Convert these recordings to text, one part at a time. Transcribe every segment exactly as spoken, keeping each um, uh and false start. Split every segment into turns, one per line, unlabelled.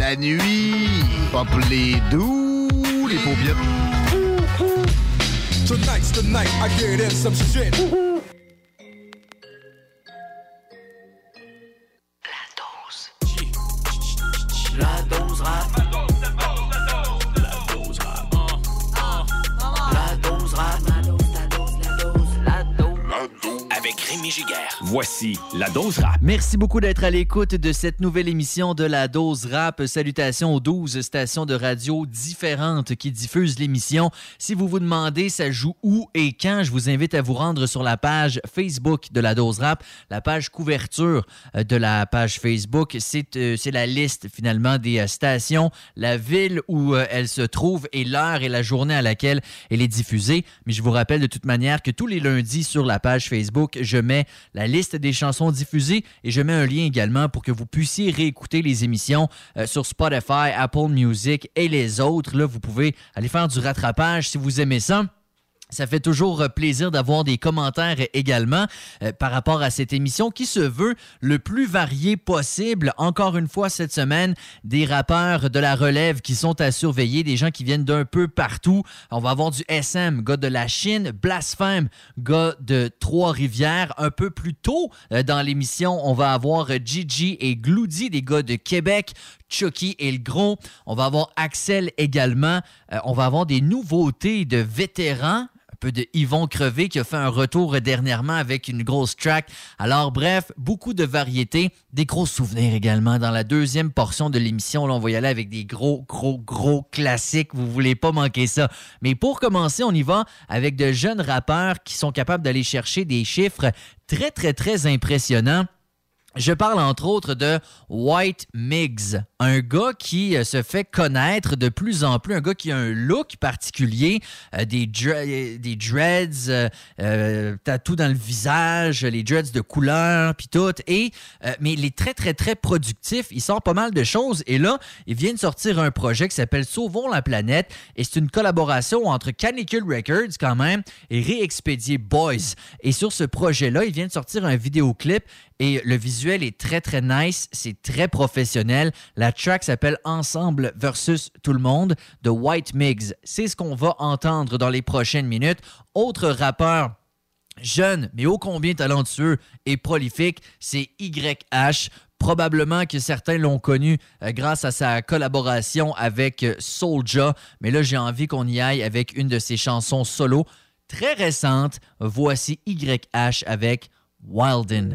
la nuit. Pas pour les doux, les paupiètes.
Tonight's the night, I get in some shit.
La dose rap. La dose rap. La dose rap. La dose rap. La dose, la dose, la dose, la dose. Avec Rémi Giguère.
Voici La Dose Rap.
Merci beaucoup d'être à l'écoute de cette nouvelle émission de La Dose Rap. Salutations aux douze stations de radio différentes qui diffusent l'émission. Si vous vous demandez ça joue où et quand, je vous invite à vous rendre sur la page Facebook de La Dose Rap. La page couverture de la page Facebook, c'est, euh, c'est la liste finalement des euh, stations, la ville où euh, elle se trouve et l'heure et la journée à laquelle elle est diffusée. Mais je vous rappelle de toute manière que tous les lundis sur la page Facebook, je mets la liste des chansons diffusées et je mets un lien également pour que vous puissiez réécouter les émissions euh, sur Spotify, Apple Music et les autres. Là, vous pouvez aller faire du rattrapage si vous aimez ça. Ça fait toujours plaisir d'avoir des commentaires également euh, par rapport à cette émission qui se veut le plus varié possible. Encore une fois, cette semaine, des rappeurs de la relève qui sont à surveiller, des gens qui viennent d'un peu partout. On va avoir du S M, gars de la Chine, Blasphème, gars de Trois-Rivières. Un peu plus tôt euh, dans l'émission, on va avoir Gigi et Gloody, des gars de Québec. Chucky et le Gros. On va avoir Axel également. Euh, on va avoir des nouveautés de vétérans. Un peu de Yvon Crevé qui a fait un retour dernièrement avec une grosse track. Alors bref, beaucoup de variétés, des gros souvenirs également dans la deuxième portion de l'émission. Là, on va y aller avec des gros, gros, gros classiques. Vous voulez pas manquer ça. Mais pour commencer, on y va avec de jeunes rappeurs qui sont capables d'aller chercher des chiffres très, très, très impressionnants. Je parle entre autres de White Miggs, un gars qui euh, se fait connaître de plus en plus, un gars qui a un look particulier, euh, des, dre- des dreads, euh, euh, tatou dans le visage, les dreads de couleur, puis tout. Et, euh, mais il est très, très, très productif. Il sort pas mal de choses. Et là, il vient de sortir un projet qui s'appelle Sauvons la planète. Et c'est une collaboration entre Canicule Records, quand même, et Réexpédié Boys. Et sur ce projet-là, il vient de sortir un vidéoclip. Et le visuel est très, très nice. C'est très professionnel. La track s'appelle Ensemble versus tout le monde de White Miggs. C'est ce qu'on va entendre dans les prochaines minutes. Autre rappeur jeune, mais ô combien talentueux et prolifique, c'est Y H. Probablement que certains l'ont connu euh, grâce à sa collaboration avec euh, Soulja. Mais là, j'ai envie qu'on y aille avec une de ses chansons solo très récentes. Voici Y H avec Wildin'.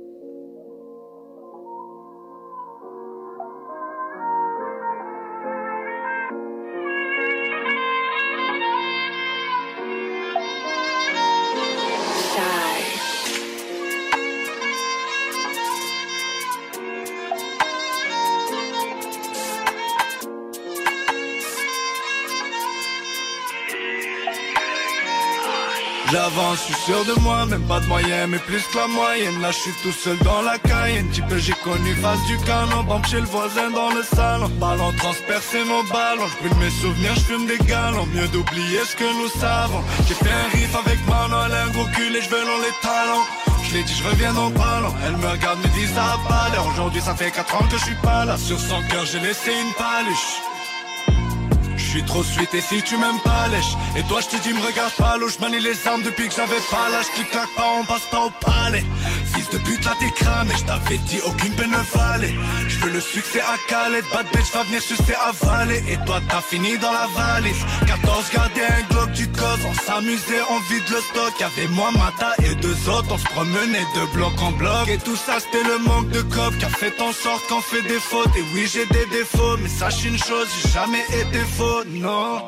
J'avance, je suis sûr de moi, même pas de moyens, mais plus que la moyenne. Là, je suis tout seul dans la Cayenne. Type que j'ai connu face du canon, bam chez le voisin dans le salon. Ballon transpercé nos ballons, je brûle mes souvenirs, je fume des galons. Mieux d'oublier ce que nous savons. J'ai fait un riff avec Manon, elle a un gros cul et je veux dans les talons. Je l'ai dit, je reviens dans pas long. Elle me regarde, me dit ça a pas l'air. Aujourd'hui, ça fait quatre ans que je suis pas là. Sur son cœur, j'ai laissé une paluche. Je suis trop sweet et si tu m'aimes pas lèche. Et toi je te dis me regarde pas l'eau. Je manie les armes depuis que j'avais pas l'âge. Clic clac pas on passe pas au palais. Fils de pute là t'es cramé. Je t'avais dit aucune peine ne valait. Je veux le succès à Calais. Bad bitch va venir sucer à Valais. Et toi t'as fini dans la valise. quatorze gardait un Glock du cause. On s'amusait, on vide le stock. Y'avait moi, Mata et deux autres. On se promenait de bloc en bloc. Et tout ça c'était le manque de cop qui a fait en sorte qu'on fait des fautes. Et oui j'ai des défauts. Mais sache une chose, j'ai jamais été faux. Non.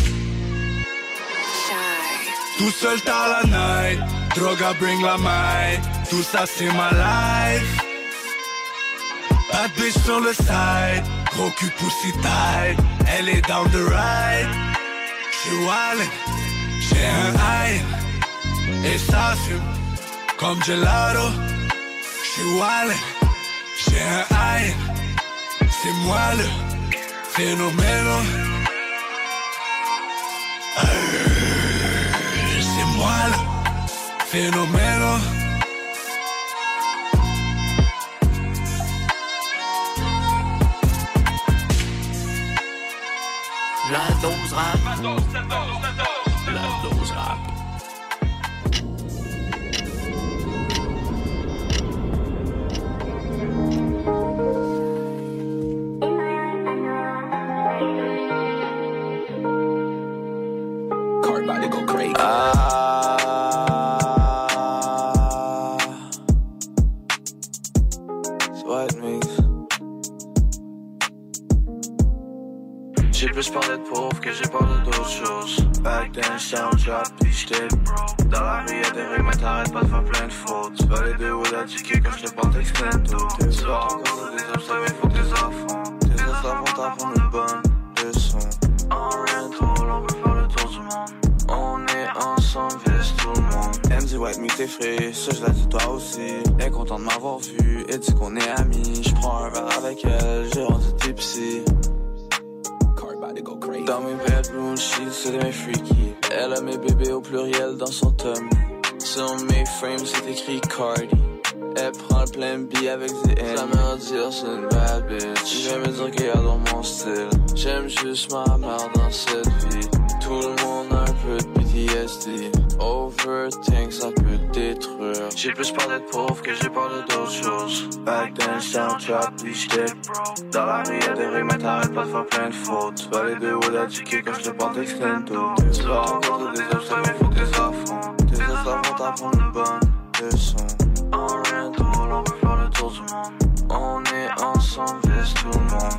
Tout seul t'as la night. Droga bring la might. Tout ça c'est ma life. Bad bitch sur le side. Gros cul pussy tight. Elle est down the ride. J'suis wildin'. J'ai un high. Et ça fume comme gelato. J'suis wildin'. J'ai un high. C'est moi le phénomène. C'est moi le phénomène.
La dose rap. La dose, la dose, la dose. La dose rap.
Car about to go crazy.
Ah, Sweat mix. J'ai plus parlé de pauvre que j'ai parlé d'autres choses. Back then, j'étais en trap pis j'étais broke. Dans la rue y'a des règles mais t'arrêtes pas de faire plein de fautes. Tu vas les deux ou la ticket quand j'te porte extendo. Tu vas encore des obstacles mais faut que t'es affrontes. Tes esclaves vont t'apprendre une bonne leçon. En rien trop, on peut faire le tour du monde. On est ensemble, vise tout le monde. Elle me dit ouais mais t'es frais, ça je la dis toi aussi. Elle est contente de m'avoir vu, elle dit qu'on est amis. J'prends un verre avec elle, j'ai rendu tipsy. Dans mes bedroom sheets, c'est mes freaky. Elle a mes bébés au pluriel dans son tummy. Sur mes frames, c'est écrit Cardi. Elle prend le plein B avec des N. Ça me dire c'est une bad bitch. J'aime me dire qu'elle dans mon style. J'aime juste ma mère dans cette vie. Tout le monde a un peu de P T S D. Overthink, ça peut détruire. J'ai plus parlé de pauvre que j'ai parlé d'autres choses. Back then, j'étais en trap, pis j'étais broke. Dans la rue y'a des règles, mais t'arrêtes pas de faire plein de fautes. Tu vas les deux ou la ticket quand j'te porte extendo. Tu vas rencontrer des obstacles, mais faut que t'es affrontes. Tes esclaves vont t'apprendre une bonne leçon. En rien trop, on peut faire le tour du monde. On est ensemble, vise tout le monde.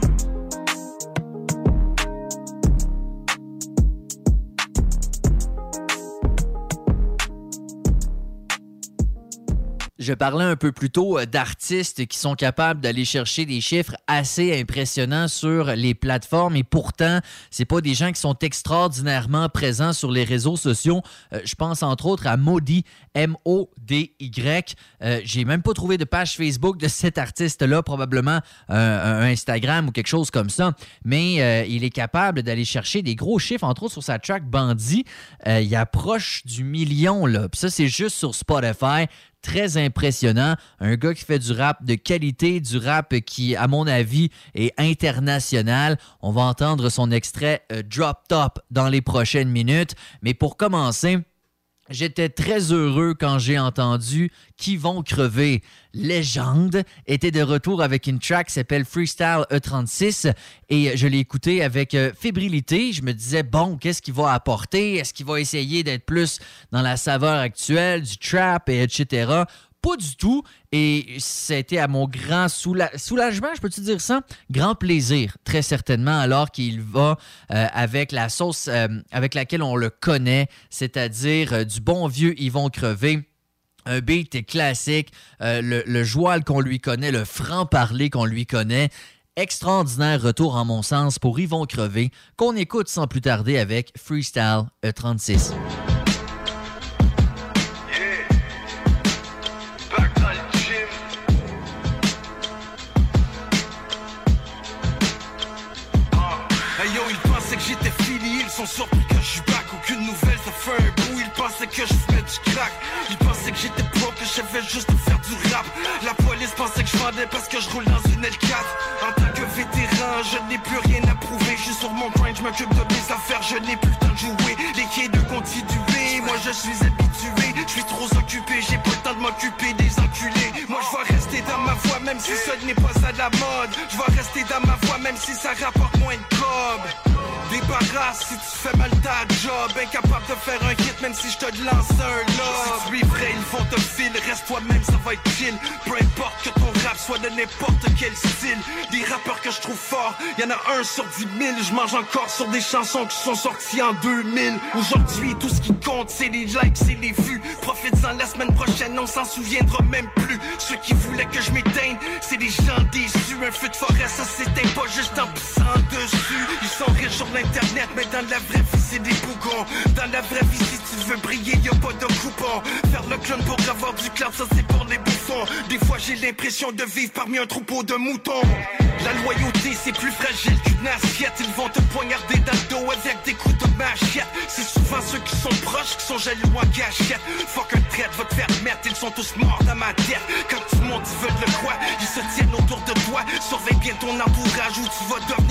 Je parlais un peu plus tôt d'artistes qui sont capables d'aller chercher des chiffres assez impressionnants sur les plateformes et pourtant, c'est pas des gens qui sont extraordinairement présents sur les réseaux sociaux. Euh, je pense entre autres à Modi, M O D Y. Euh, j'ai même pas trouvé de page Facebook de cet artiste-là, probablement euh, un Instagram ou quelque chose comme ça, mais euh, il est capable d'aller chercher des gros chiffres, entre autres sur sa track Bandit. Euh, il approche du million, là. Puis ça, c'est juste sur Spotify. Très impressionnant. Un gars qui fait du rap de qualité, du rap qui, à mon avis, est international. On va entendre son extrait euh, Drop Top dans les prochaines minutes. Mais pour commencer, j'étais très heureux quand j'ai entendu Qui vont crever. Légende était de retour avec une track qui s'appelle Freestyle E trente-six et je l'ai écouté avec euh, fébrilité. Je me disais, bon, qu'est-ce qu'il va apporter? Est-ce qu'il va essayer d'être plus dans la saveur actuelle, du trap, et etc.? Pas du tout. Et c'était à mon grand soula- soulagement, je peux-tu dire ça? Grand plaisir, très certainement, alors qu'il va euh, avec la sauce euh, avec laquelle on le connaît, c'est-à-dire euh, du bon vieux Ils vont crever. Un beat classique, euh, le, le joual qu'on lui connaît, le franc-parler qu'on lui connaît. Extraordinaire retour, en mon sens, pour Ils vont crever, qu'on écoute sans plus tarder avec Freestyle E trente-six.
Ils sont surpris que je suis back, aucune nouvelle, ça fait un bout. Ils pensaient que je fais du crack. Ils pensaient que j'étais pro, que je savais juste faire du rap. La police pensait que je vendais parce que je roule dans une L quatre. En tant que vétéran, je n'ai plus rien à prouver. Je suis sur mon grind, je m'occupe de mes affaires, je n'ai plus le temps de jouer. Les quais de continuer, moi je suis habitué. Je suis trop occupé, j'ai pas le temps de m'occuper des enculés. Moi je vais rester dans ma voie, même si seul n'est pas à la mode. Je vais rester dans ma voie, même si ça rapporte moins de cob. Débarrasse si tu fais mal ta job. Incapable de faire un hit même si je te lance un lob. Si tu es vrai, ils vont te filer. Reste toi-même, ça va être chill. Peu importe que ton rap soit de n'importe quel style. Des rappeurs que je trouve forts, y'en a un sur dix mille. Je mange encore sur des chansons qui sont sorties en deux mille. Aujourd'hui, tout ce qui compte, c'est les likes, c'est les vues. Profites-en la semaine prochaine, on s'en souviendra même plus. Ceux qui voulaient que je m'éteigne, c'est des gens déçus. Un feu de forêt, ça s'éteint pas juste en pissant dessus. Ils sont riches sur l'internet, mais dans la vraie vie c'est des bougons. Dans la vraie vie si tu veux briller y'a pas de coupon. Faire le clown pour avoir du clout, ça c'est pour les bouffons. Des fois j'ai l'impression de vivre parmi un troupeau de moutons. La loyauté c'est plus fragile qu'une assiette. Ils vont te poignarder dans le dos avec des coups de machette. C'est souvent ceux qui sont proches qui sont jaloux en gâchette. Fuck un traite va te faire mettre, ils sont tous morts dans ma tête. Quand tout le monde ils veulent le quoi, ils se tiennent autour de toi. Surveille bien ton entourage ou tu vas devenir un repos.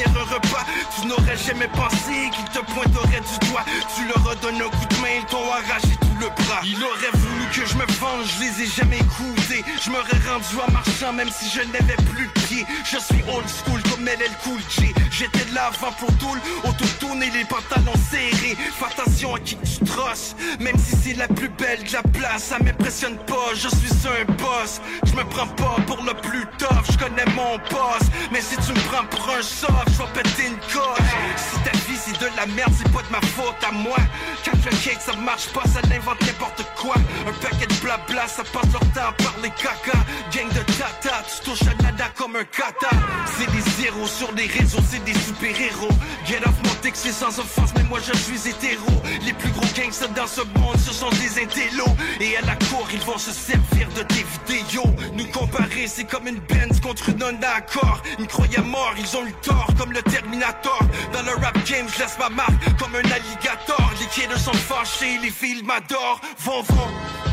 pas. Tu n'aurais jamais pensé qu'ils te pointeraient du doigt. Tu leur as donné un coup de main, ils t'ont arraché tout le bras. Il aurait voulu que je me venge, je les ai jamais écoutés. Je m'aurais rendu en marchant même si je n'avais plus de pied. Je suis old school comme L L Cool J. J'étais de l'avant pour tout, autour et les pantalons serrés. Fais attention à qui tu trosses. Même si c'est la plus belle de la place, ça m'impressionne pas, je suis un boss. Je me prends pas pour le plus tough, je connais mon boss. Mais si tu me prends pour un soft, je vais péter une coche. Si ta vie c'est de la merde, c'est pas de ma faute à moi. Quand le cake ça marche pas, ça l'invente n'importe quoi. Un paquet de blabla, ça passe leur temps par les caca. Gang de tata, tu touches à nada comme un kata. C'est des zéros sur les réseaux, c'est des super-héros. Get off mon dick, c'est sans offense, mais moi je suis hétéro. Les plus gros gangsters dans ce monde, ce sont des intellos. Et à la cour, ils vont se servir de tes vidéos. Nous comparer, c'est comme une Benz contre une Honda Accord. Ils me croyaient mort, ils ont eu tort, comme le Terminator. Dans le rap game, je laisse ma marque comme un alligator. Les kids sont fâchés, les filles m'adorent. Vont, vont.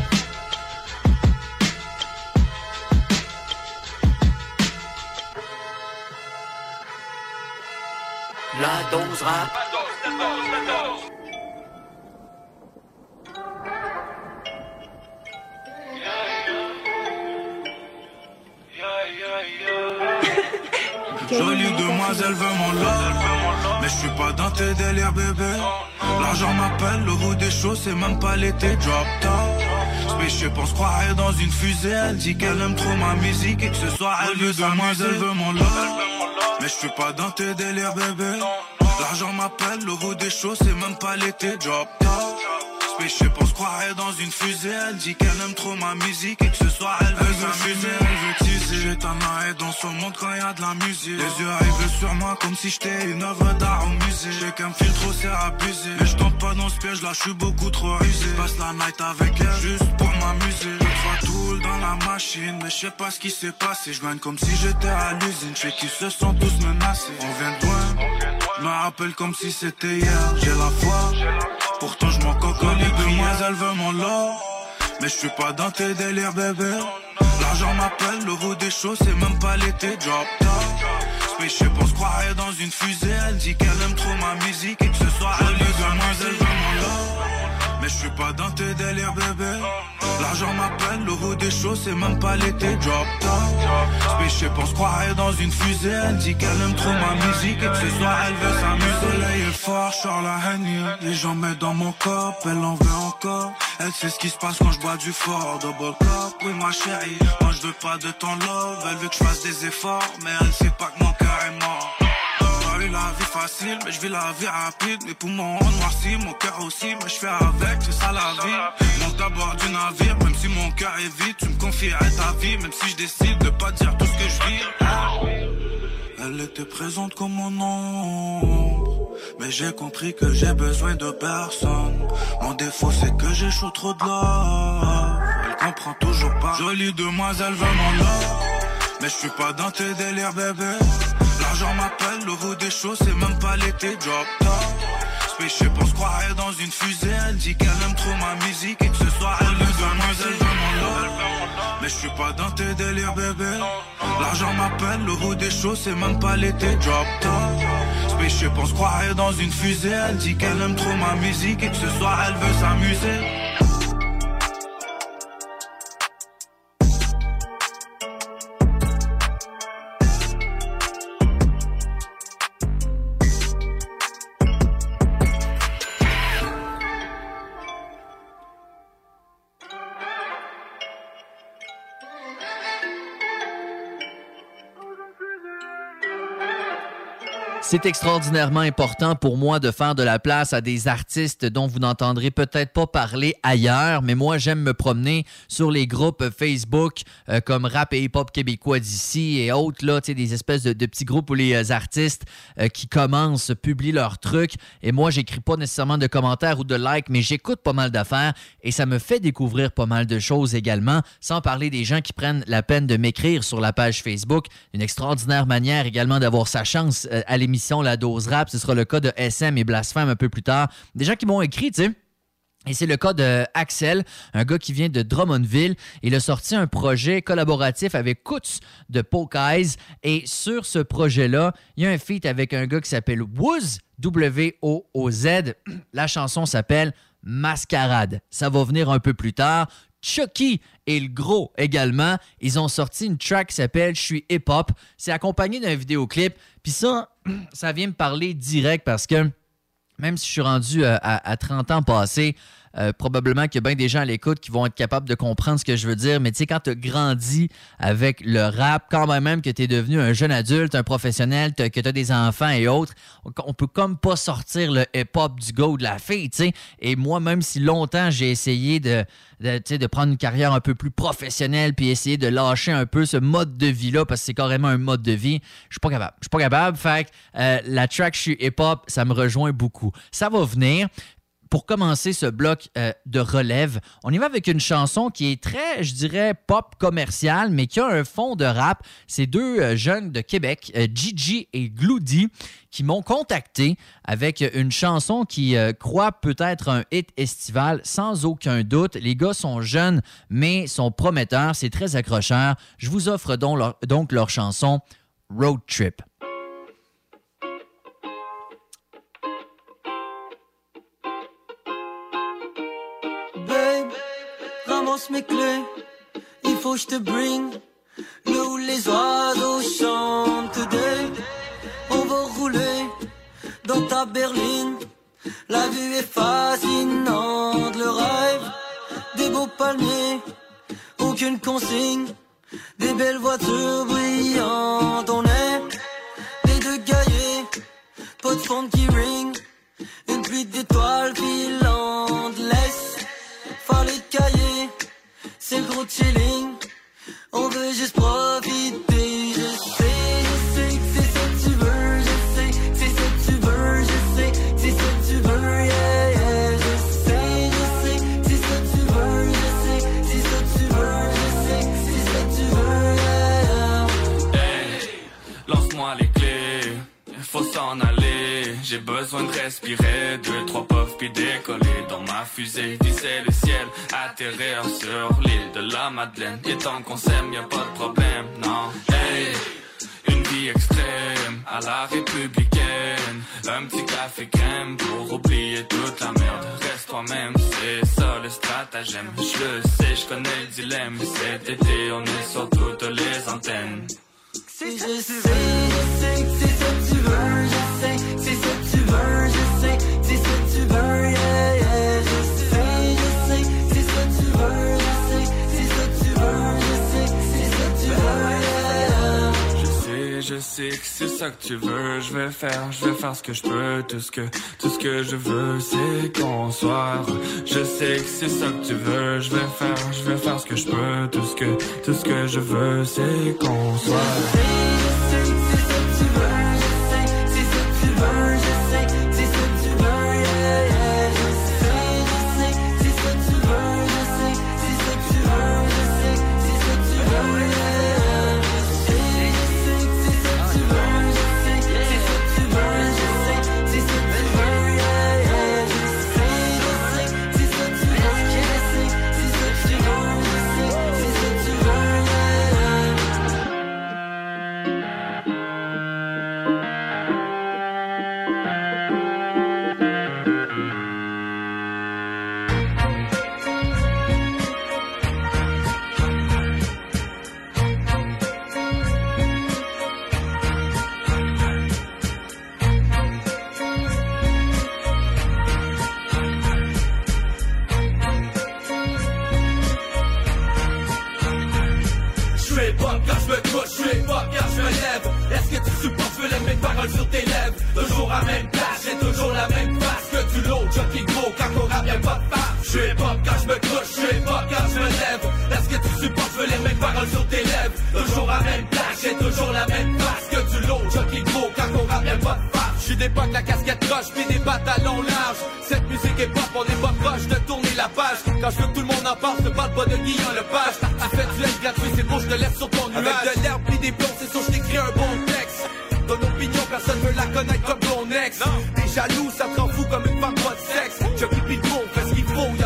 La dose rap.
Jolie demoiselle veut mon love, mais je suis pas dans tes délires bébé. L'argent m'appelle, le goût des choses c'est même pas l'été. Drop top, spécial pense croire dans une fusée. Elle dit qu'elle aime trop ma musique et que ce soir elle veut demoiselle veut mon love, mais je suis pas dans tes délires bébé. L'argent m'appelle, le goût des choses c'est même pas l'été. Drop top, spécial pense croire dans une fusée. Elle dit qu'elle aime trop ma musique et que ce soir elle veut s'amuser. Elle veut teaser, j'ai ta main dans son monde quand y'a de la musique. Les yeux arrivent sur moi comme si j'étais une œuvre d'art au musée. J'ai qu'un filtre c'est abusé, mais je tombe pas dans ce piège là, je suis beaucoup trop rusé. Passe la night avec elle juste pour m'amuser. Je trois tools dans la machine, mais je sais pas ce qui s'est passé. Je gagne comme si j'étais à l'usine, je sais qu'ils se sont tous menacés. On vient de loin, je me rappelle comme si c'était hier. J'ai la foi, pourtant je m'en coconne. Les demoiselles veulent mon love, mais je suis pas dans tes délires bébé. L'argent m'appelle, le goût des choses c'est même pas l'été. Drop top, spécial pense croire dans une fusée. Elle dit qu'elle aime trop ma musique et que ce soir elle veut demoiselles veulent mon love, mais je suis pas dans tes délires bébé. L'argent m'appelle, le goût des choses c'est même pas l'été. Drop top, spécial pense croire dans une fusée. Elle dit qu'elle aime trop ma musique et que ce soir elle veut s'amuser. Le soleil est fort, je sors la haine, les gens mettent dans mon corps, elle en veut encore. Elle sait ce qui se passe quand je bois du fort. Double cup, oui ma chérie, moi je veux pas de ton love. Elle veut que je fasse des efforts, mais elle sait pas que mon cœur est mort. J'ai eu la vie facile, mais je vis la vie rapide. Mes poumons noircis, mon cœur aussi, mais je fais avec, c'est ça la vie. Monte à bord du navire, même si mon cœur est vide. Tu me confierais ta vie, même si je décide de pas dire tout ce que je vis. Elle était présente comme mon ombre, mais j'ai compris que j'ai besoin de personne. Mon défaut c'est que j'échoue trop de love. Elle comprend toujours pas. Jolie demoiselle veut mon love, mais je suis pas dans tes délires bébé. L'argent m'appelle, le goût des choses c'est même pas l'été. Drop top, spécial pense croire dans une fusée. Elle dit qu'elle aime trop ma musique et que ce soir elle veut demoiselle veut mon love, mais je suis pas dans tes délires bébé. L'argent m'appelle, le goût des choses c'est même pas l'été. Drop top, spécial pense croire dans une fusée. Elle dit qu'elle aime trop ma musique et que ce soir elle veut s'amuser.
C'est extraordinairement important pour moi de faire de la place à des artistes dont vous n'entendrez peut-être pas parler ailleurs, mais moi, j'aime me promener sur les groupes Facebook euh, comme Rap et Hip-Hop québécois d'ici et autres, là, tu sais, des espèces de, de petits groupes où les artistes euh, qui commencent publient leurs trucs. Et moi, j'écris pas nécessairement de commentaires ou de likes, mais j'écoute pas mal d'affaires et ça me fait découvrir pas mal de choses également, sans parler des gens qui prennent la peine de m'écrire sur la page Facebook. Une extraordinaire manière également d'avoir sa chance euh, à l'émission La Dose Rap. Ce sera le cas de S M et Blasphème un peu plus tard. Des gens qui m'ont écrit, tu sais, Et c'est le cas de Axel, un gars qui vient de Drummondville. Il a sorti un projet collaboratif avec Kutz de Poke Eyes. Et sur ce projet-là, il y a un feat avec un gars qui s'appelle Woz, W O O Z. La chanson s'appelle Mascarade. Ça va venir un peu plus tard. Chucky et le Gros également. Ils ont sorti une track qui s'appelle « Je suis hip-hop ». C'est accompagné d'un vidéoclip. Puis ça, ça vient me parler direct parce que même si je suis rendu à, à, à trente ans passés, euh, probablement qu'il y a bien des gens à l'écoute qui vont être capables de comprendre ce que je veux dire. Mais tu sais, quand tu as grandi avec le rap, quand même, même que tu es devenu un jeune adulte, un professionnel, que tu as des enfants et autres, on, on peut comme pas sortir le hip-hop du gars ou de la fille, tu sais. Et moi, même si longtemps j'ai essayé de, de, tu sais, de prendre une carrière un peu plus professionnelle puis essayer de lâcher un peu ce mode de vie-là, parce que c'est carrément un mode de vie, je suis pas capable. Je suis pas capable. Fait que euh, la track « Je suis hip-hop », ça me rejoint beaucoup. Ça va venir. Pour commencer ce bloc euh, de relève, on y va avec une chanson qui est très, je dirais, pop commerciale, mais qui a un fond de rap. C'est deux euh, jeunes de Québec, euh, Gigi et Gloody, qui m'ont contacté avec une chanson qui euh, croit peut-être un hit estival, sans aucun doute. Les gars sont jeunes, mais sont prometteurs. C'est très accrocheur. Je vous offre donc leur, donc leur chanson « Road Trip ».
Mes clés, il faut que je te bring là où les oiseaux chantent today. On va rouler dans ta berline, la vue est fascinante, le rêve des beaux palmiers, aucune consigne, des belles voitures brillantes. On est les deux gaillés, pas de fond qui ring, une pluie d'étoiles filantes. Laisse faire les cahiers, c'est le gros chilling, on veut juste profiter. Je sais, je sais que c'est ça que tu veux, je sais que c'est ça que tu veux, je sais que c'est ça que tu veux, yeah, yeah. Je sais, je sais que c'est ça que tu veux, je sais que c'est ça que tu veux, je sais que c'est ça que tu veux, yeah, yeah.
Hey, lance-moi les clés, faut s'en aller. J'ai besoin de respirer, deux, trois puffs puis décoller dans ma fusée, visser le ciel, atterrir sur l'île de la Madeleine. Et tant qu'on s'aime, y'a pas de problème, non. Hey, une vie extrême à la républicaine, un petit café crème pour oublier toute la merde. Reste toi-même, c'est ça le stratagème. Je le sais, je connais le dilemme. Cet été, on est sur toutes les antennes.
Je sais, je sais que c'est ça que tu veux, je sais que c'est ça que tu veux, je sais que c'est ça que tu veux, yeah, yeah. Je sais, je sais que c'est ça que tu veux, je sais que c'est ça que tu veux, je sais que c'est ça que tu veux, yeah.
Je sais, je sais que c'est ça que tu veux, je vais faire, je vais faire ce que je peux, tout ce que, tout ce que je veux, c'est qu'on soit heureux. Je sais que c'est ça que tu veux, je vais faire, je vais faire ce que je peux, tout ce que, tout ce que je veux, c'est qu'on soit heureux. T'es jaloux, ça te rend fou comme une femme pas de sexe. Je pipi le bon, fais ce qu'il faut,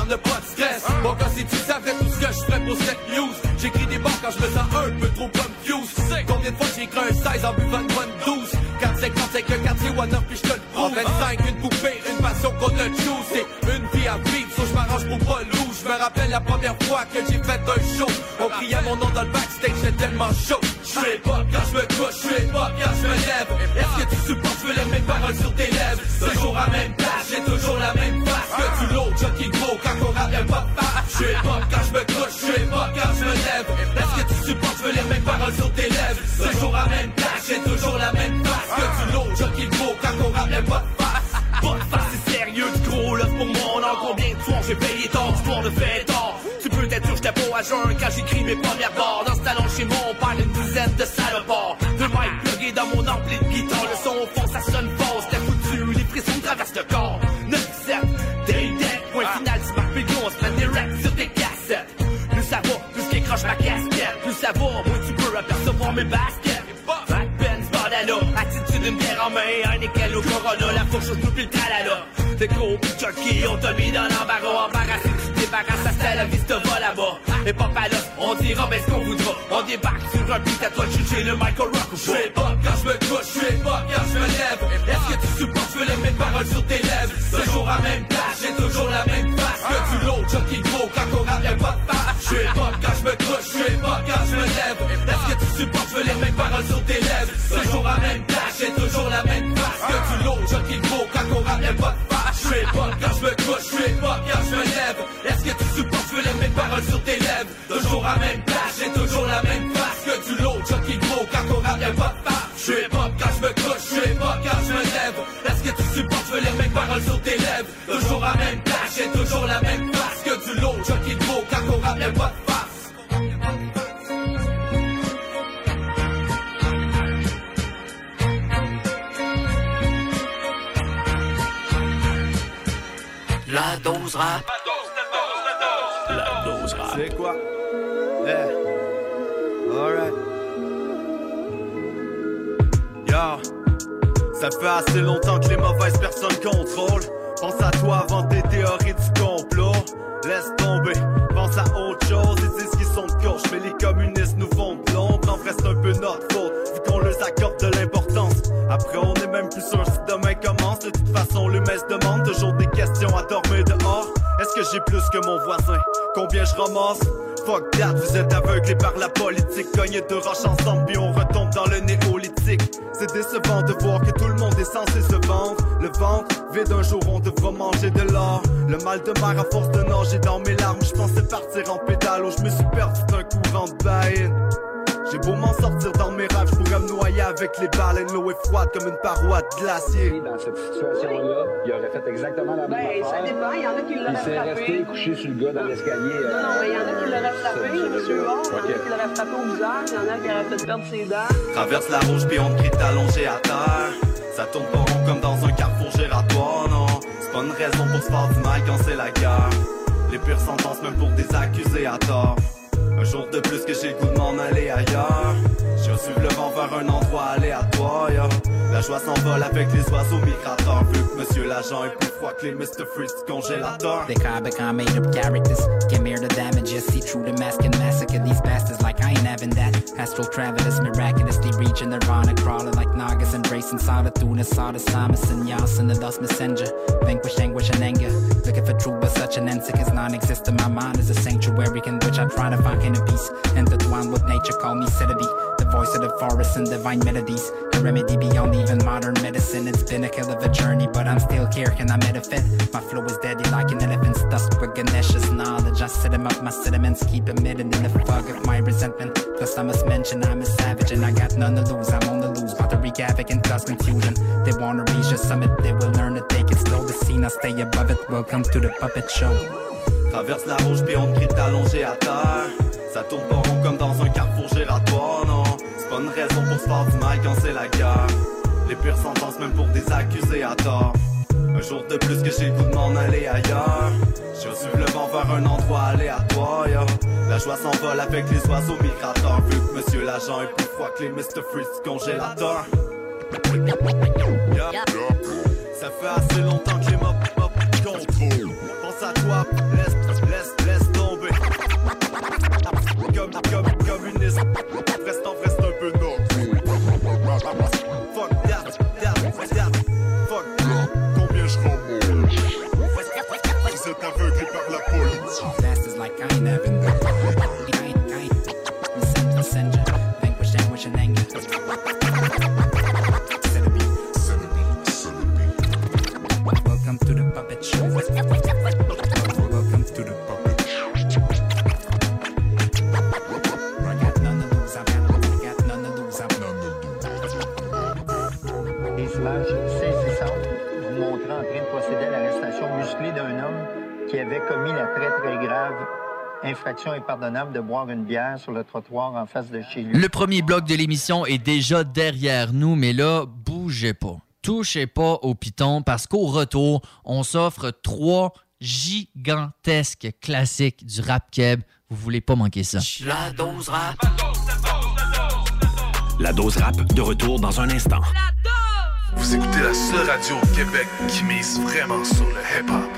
neuf puis je te le prouve. En vingt-cinq, une poupée, une passion qu'on te joue. C'est une vie à vivre, so je m'arrange pour pas loup. Je me rappelle la première fois que j'ai fait un show. On criait mon nom dans le backstage, j'étais tellement chaud. Je suis hip-hop quand je me couche, je suis hip-hop quand je me lève. Est-ce que tu supportes, je veux lire mes paroles sur tes lèvres. Toujours à même place, j'ai toujours la même face que du lot, jockey gros quand on rappelle pas de face. Je suis hip-hop quand je me couche, je suis hip-hop quand je me lève. Est-ce que tu supportes, je veux lire mes paroles sur tes lèvres. Toujours à même place, j'ai toujours la même face que du lot, jockey gros quand on rappelle pas de face. Pas de face, c'est sérieux, du gros love pour mon nom. Combien de soirs j'ai payé ton histoire de fait tort. Tu peux être sûr j'étais pas à jeun quand j'écris mes premières barres. Dans ce salon chez mon père, une dizaine de salopards. Deux mics plugués dans mon ampli de guitare. Le son au fond, ça sonne fort, c'était foutu. Les frissons me traversent le corps. neuf sept, day deck, point final, tu marques pégo, on se met des racks sur tes cassettes. Plus ça va, plus qu'écroche ma casquette. Plus ça va, moins tu peux apercevoir mes baskets. Black Benz, bandana, attitude d'une bière en main. Un nickel au Corona, la fourche au plus le talala. T'es gros pis jockey, on t'a mis dans l'embarras. Embarrassé, tu débarrasses, ça c'est la vie, te va là-bas. Et pas pas là, on dira ben ce qu'on voudra. On débarque sur un beat, à toi de juger le Michael Rock. Je suis hip-hop quand je me couche, je suis hip-hop quand je me lève. Est-ce que tu supportes, je veux lire mes paroles sur tes lèvres. Toujours à même place, j'ai toujours la même face que du lot, jockey gros quand on rappelle pas de face. Je suis hip-hop quand je me couche, je suis hip-hop quand je me lève. Est-ce que tu supportes, je veux lire mes paroles sur tes lèvres. Toujours à même place, j'ai toujours la même face que du lot, jockey gros quand on rappelle pas de face. Je suis hip-hop quand je me couche, je suis hip-hop quand je me lève. Est-ce que tu supportes, je veux lire mes paroles sur tes lèvres. Toujours à même place, j'ai toujours la même face que du lot, jockey gros quand on rappelle pas de face. Je suis hip-hop quand je me couche, je suis hip-hop quand je me lève. Est-ce que tu supportes, je veux lire mes paroles sur tes lèvres. Toujours à même place, j'ai toujours la même face que du lot, jockey gros quand on rappelle pas de face.
La dose rap.
La dose rap.
C'est quoi? Yeah. Alright. Yo. Ça fait assez longtemps que les mauvaises personnes contrôlent. Pense à toi avant tes théories du complot. Laisse tomber, pense à autre chose. Ils disent qu'ils sont de gauche, mais les communistes nous font de l'ombre. En vrai c'est un peu notre faute, vu qu'on leur accorde de l'importance. Après on est même plus sûr si demain commence. De toute façon l'humain se demande toujours des questions à dormir dehors. Est-ce que j'ai plus que mon voisin? Combien je ramasse? Fuck that, vous êtes aveuglés par la politique. Cognez deux roches ensemble puis on retombe dans le néolithique. C'est décevant de voir que tout le monde est censé se vendre. Le ventre vide, un jour on devra manger de l'or. Le mal de mer à force de nager dans mes larmes. Je pensais partir en pédalo, je me suis perdu d'un courant de baïne. J'ai beau m'en sortir dans mes rêves, je pourrais me noyer avec les baleines. L'eau est froide comme une paroi de glacier.
Dans cette situation-là, il aurait fait exactement la même
ben,
affaire.
Ça dépend, il y en a qui l'auraient frappé.
Il s'est resté couché sur le gars dans l'escalier.
Non, non, mais il y en a qui l'auraient frappé, monsieur Hall. Il y en a qui l'auraient frappé au visage, il y en a qui auraient peut-être perdu ses dents.
Traverse la rouge puis on te crie allongé à terre. Ça tourne pas rond comme dans un carrefour giratoire, non. C'est pas une raison pour se faire du mal quand c'est la guerre. Les pires sentences même pour des accusés à tort. Un jour de plus que j'ai le goût de m'en aller ailleurs. Je suivre le vent vers un endroit aléatoire, yeah. La joie s'envole avec les oiseaux migrateurs. Vu que monsieur l'agent est plus froid que les mister Freeze du congélateur.
They call become made up characters. Came here to damages. See through the mask and massacre these bastards like I ain't having that. Astral travelers miraculously reaching nirvana. Crawling like Nagas, embracing solitude. Saw the psalmist and Yasin, the dust messenger. Vanquish anguish and anger. Looking for truth but such an answer is non-existent. My mind is a sanctuary in which I try to find inner peace. Intertwined with nature, call me City. The voice of the forest and divine melodies. A remedy beyond even modern medicine. It's been a hell of a journey, but I'm still here. Can I met a fit? My flow is deadly like an elephant's tusk with Ganesha's knowledge. I set him up, my sediments keep emitting in the fog of my resentment. Plus I must mention I'm a savage and I got none to lose. I'm on the loose, about to wreak havoc and cause confusion. They wanna reach the summit, they will learn to take it slow. The scene, I stay above it. Welcome to the puppet show.
Traverse la rouge puis on te crie allongé à terre. Ça tourne pas rond comme dans un carrefour giratoire, non. C'est pas une raison pour se faire du mal quand c'est la guerre. Les pires sentences même pour des accusés à tort. Un jour de plus que j'ai le goût de m'en aller ailleurs. Je suivre le vent vers un endroit aléatoire, yeah. La joie s'envole avec les oiseaux migrateurs. Vu que monsieur l'agent est plus froid que les mister Freeze du congélateur. Yeah. Ça fait assez longtemps que les mobs contrôlent. Pense à toi, laisse, laisse, laisse tomber. Comme, comme, communiste. Reste en reste un peu non. Fuck that, that, that.
Welcome to the puppet show. Welcome to the puppet show. I got none of those, I got none of those, I got none of those.
Des images saisissantes vous montrant en train de procéder à l'arrestation musclée d'un homme qui avait commis la très très grave infraction impardonnable de boire une bière sur le trottoir en face de chez lui.
Le premier bloc de l'émission est déjà derrière nous, mais là, bougez pas. Touchez pas au piton parce qu'au retour, on s'offre trois gigantesques classiques du rap keb. Vous voulez pas manquer ça.
La dose rap.
La dose rap, de retour dans un instant.
Vous écoutez la seule radio au Québec qui mise vraiment sur le hip-hop.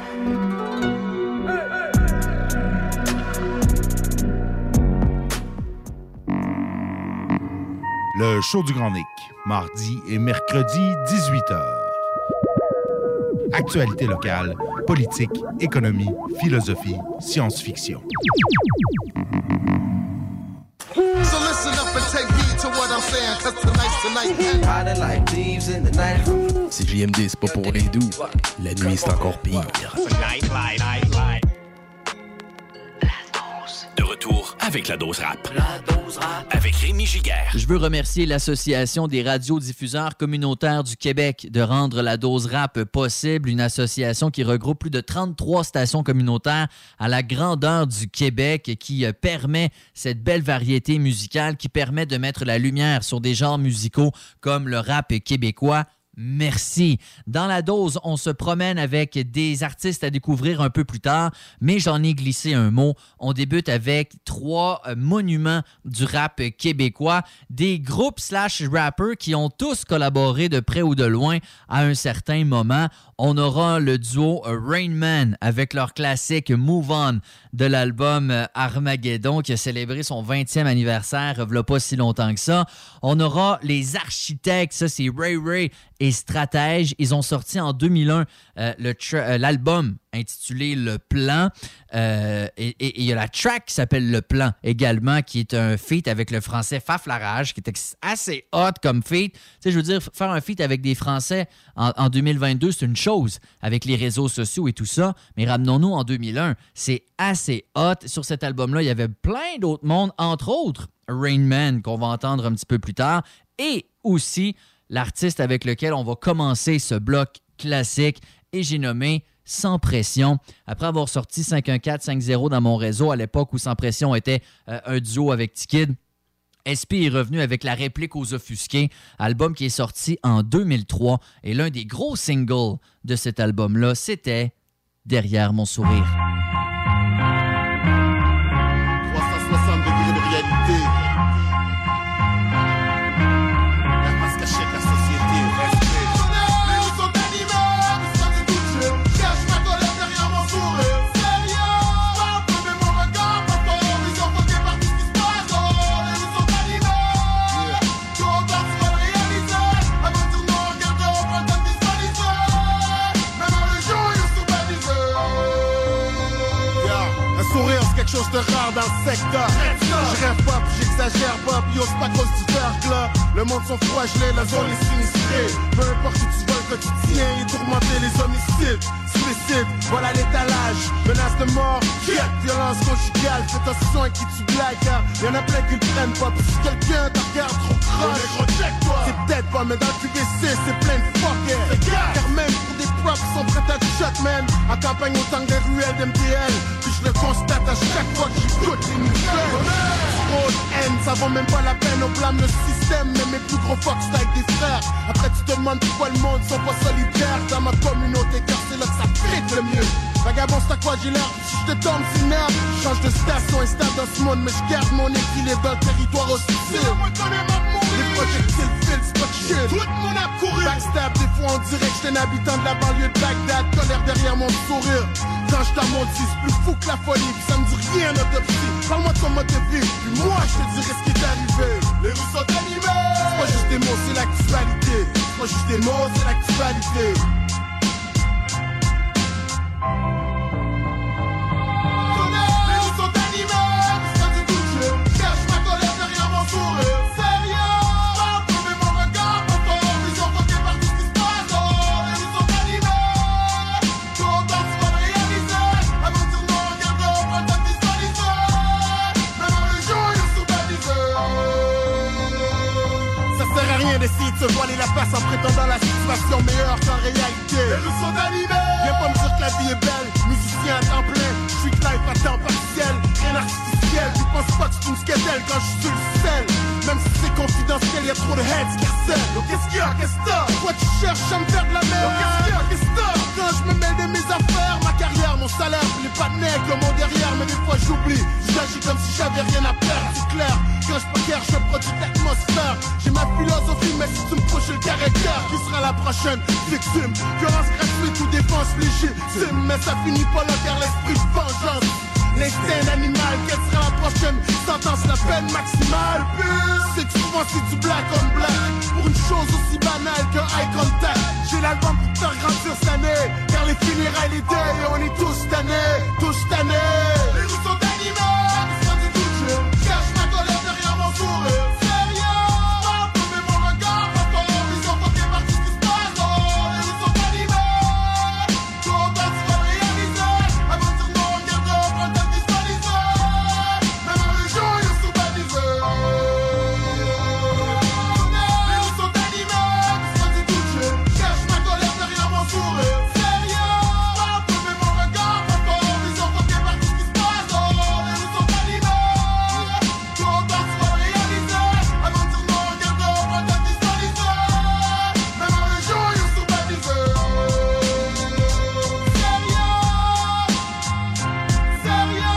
Le show du Grand Nick, mardi et mercredi, dix-huit heures. Actualité locale, politique, économie, philosophie, science-fiction.
So listen up and take heed to what I'm saying, cause tonight's tonight. Riding like thieves in the night.
C J M D, c'est pas pour les doux. La nuit, c'est encore pire.
De retour avec la dose rap.
La dose rap.
Avec Rémi Giguère.
Je veux remercier l'Association des radiodiffuseurs communautaires du Québec de rendre la dose rap possible, une association qui regroupe plus de trente-trois stations communautaires à la grandeur du Québec qui permet cette belle variété musicale, qui permet de mettre la lumière sur des genres musicaux comme le rap québécois. Merci. Dans la dose, on se promène avec des artistes à découvrir un peu plus tard, mais j'en ai glissé un mot. On débute avec trois monuments du rap québécois, des groupes slash rappers qui ont tous collaboré de près ou de loin à un certain moment. On aura le duo Rain Man avec leur classique Move On de l'album Armageddon qui a célébré son vingtième anniversaire il n'y a pas si longtemps que ça. On aura les Architectes, ça c'est Ray Ray et Stratège. Ils ont sorti en deux mille un euh, le tra- euh, l'album intitulé Le Plan. Euh, et il y a la track qui s'appelle Le Plan également, qui est un feat avec le français Faf Larage, qui est assez hot comme feat. Tu sais, je veux dire, faire un feat avec des Français en, en deux mille vingt-deux, c'est une chose, avec les réseaux sociaux et tout ça, mais ramenons-nous en deux mille un, c'est assez hot. Sur cet album-là, il y avait plein d'autres mondes, entre autres Rain Man, qu'on va entendre un petit peu plus tard, et aussi l'artiste avec lequel on va commencer ce bloc classique, et j'ai nommé Sans Pression. Après avoir sorti cinq un quatre cinq zéro dans mon réseau, à l'époque où Sans Pression était euh, un duo avec T-Kid, S P est revenu avec La Réplique aux Offusqués, album qui est sorti en deux mille trois. Et l'un des gros singles de cet album-là, c'était Derrière mon sourire.
trois cent soixante degrés de réalité. La face cachée de la société. Respect. Les rues sont animées, mais ça c'est tout jeu. Cherche ma colère derrière mon sourire. Sérieux, parle peu mais mon regard pas fort. Ils ont voté par tout ce qui se passe. Oh, les rues sont animées. Tout autant se veulent réaliser. Avant de dire non, regardez, on prend le temps de visualiser. Même en région, ils sont balisés. Yeah. Un sourire, c'est quelque chose de rare dans le secteur. Je rêve pas, puis j'exagère pas, puis c'est pas à cause du verglas. Le monde sont froid gelés, la zone est sinistrée. Peu importe où tu vas, le quotidien est tourmenté, les homicides, suicides, voilà l'étalage. Menace de mort, quête, violence conjugale. Fais attention à qui tu blagues, car y'en a plein qui le prennent pas. Puis si quelqu'un te regarde trop croche, c'est peut-être pas, mais dans le Q B C, c'est plein de fuckers. Car même pour des props qui sont prêts à te shot, man. En campagne autant que des ruelles d'M T L. Puis je le constate à chaque fois que j'écoute les nouvelles. Trop de haine, ça vaut même pas la peine, on blâme le système. Mais mes plus gros fucks c'est avec des frères. Après tu te demandes pourquoi le monde sont pas solidaires dans ma communauté, car c'est là que ça pète le mieux. Vagabond c'est à quoi j'ai l'air, si je te tombe c'est merde. Je change de station et stade dans ce monde, mais je garde mon équilibre dans le territoire hostile. Les projectiles filent, c'est pas de shit. Tout le monde a couru. Backstab, des fois on dirait que j'étais un habitant de la banlieue de Bagdad. Colère derrière mon sourire. Quand je t'en monte, c'est plus fou que la folie. Puis ça me dit rien d'autopsie. Parle-moi de ton mode de vie, puis moi je te dirai ce qui est arrivé. Les rues sont animées. C'est pas juste des mots, c'est l'actualité. C'est pas juste des mots, c'est l'actualité. Les rues sont animées. C'est pas du tout le jeu. Cherche ma colère derrière mon sourire. Sérieux, parle peu mais mon regard pas fort. Ils ont voté par tout ce qui se passe. Oh, les rues sont animées. meilleur qu'en réalité. Les rues sont animées. Viens pas me dire que la vie est belle. Musicien à temps plein, street life à temps partiel. Rien artificiel, tu penses pas que c'est une sketelle quand je suis sur le sel. Même si c'est confidentiel, y'a trop de heads qui harcèlent. Donc qu'est-ce qu'il y a, qu'est-ce que t'as? Toi tu cherches à me faire de la merde. Donc qu'est-ce qu'il y a, qu'est-ce que t'as? Quand je me mêle de mes affaires, ma carrière, mon salaire, les partenaires qui ont mon derrière. Mais des fois j'oublie, j'agis comme si j'avais rien à perdre. C'est clair, quand je poker, je produis de l'atmosphère. J'ai ma philosophie, mais si tu me couches le caractère, qui sera la prochaine victime? Violence gratuite ou défense légitime. Mais ça finit pas là car l'esprit de vengeance, l'instinct animal, quelle sera la prochaine sentence, la peine maximale? C'est que souvent c'est du black on black, pour une chose aussi banale qu'un eye contact. J'ai l'album pour te faire grandir cette année, car les funérailles, les deuils, on est tous tannés, tous tannés. Les rues sont animées, c'est du tout jeu. Cache ma colère derrière mon sourire. Sérieux, pas tomber mon regard, pas ton vision bloquée par tout ce qui se passe. Oh, les rues sont animées, tout le temps tu vas réaliser. Avant de dire non, regarde, on t'a visualisé. Même en région, ils sont balisés. Les rues sont animées, c'est du tout jeu. Cache ma colère derrière mon sourire. Sérieux, pas tomber mon regard, pas ton vision bloquée par tout ce qui se passe. Oh, les rues sont animées, tout le temps tu vas réaliser. Avant de dire non, regarde, on t'a visualisé. Même en région, ils sont balisés. Sérieux, sérieux,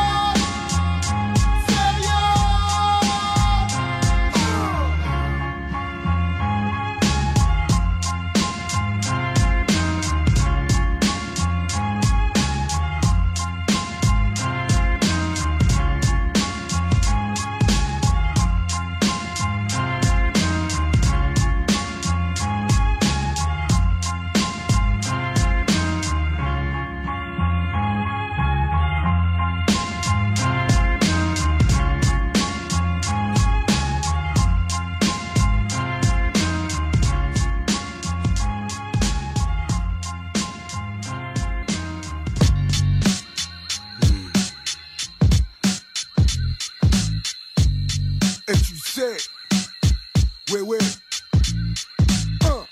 Et tu sais, ouais, ouais. Un.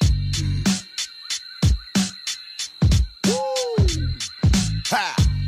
Wouh. Ha.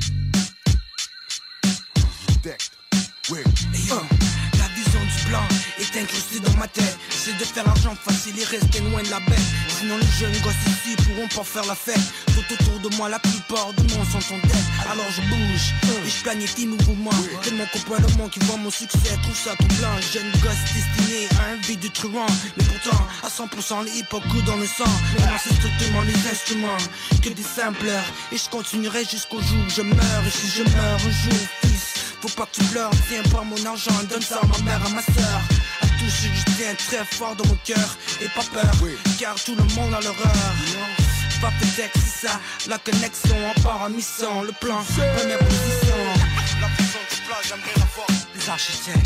Architecte, ouais.
Hey, un. La vision du blanc est incrustée dans ma tête. C'est de faire l'argent facile et rester loin de la bête. Sinon les jeunes gosses ici pourront pas faire la fête. Tout autour de moi la plupart du monde sont en dette. Alors je bouge et je planifie mes mouvements. Tellement comprends le monde qui voit mon succès trouve ça tout blanc. Jeune gosse destiné à un vie de truand. Mais pourtant à cent pour cent les hip-hop coulent dans le sang. Maintenant c'est strictement les instruments que des sampleurs. Et je continuerai jusqu'au jour où je meurs. Et si je meurs un jour, fils, faut pas que tu pleures. Tiens pas mon argent, donne ça à ma mère, à ma soeur. À tout ce que je tiens très fort dans mon cœur. Et pas peur, car tout le monde a l'horreur. Pas fait c'est ça, la connexion en part en mission. Le plan, première position. La prison du plat, j'aimerais la voir. Les architectes.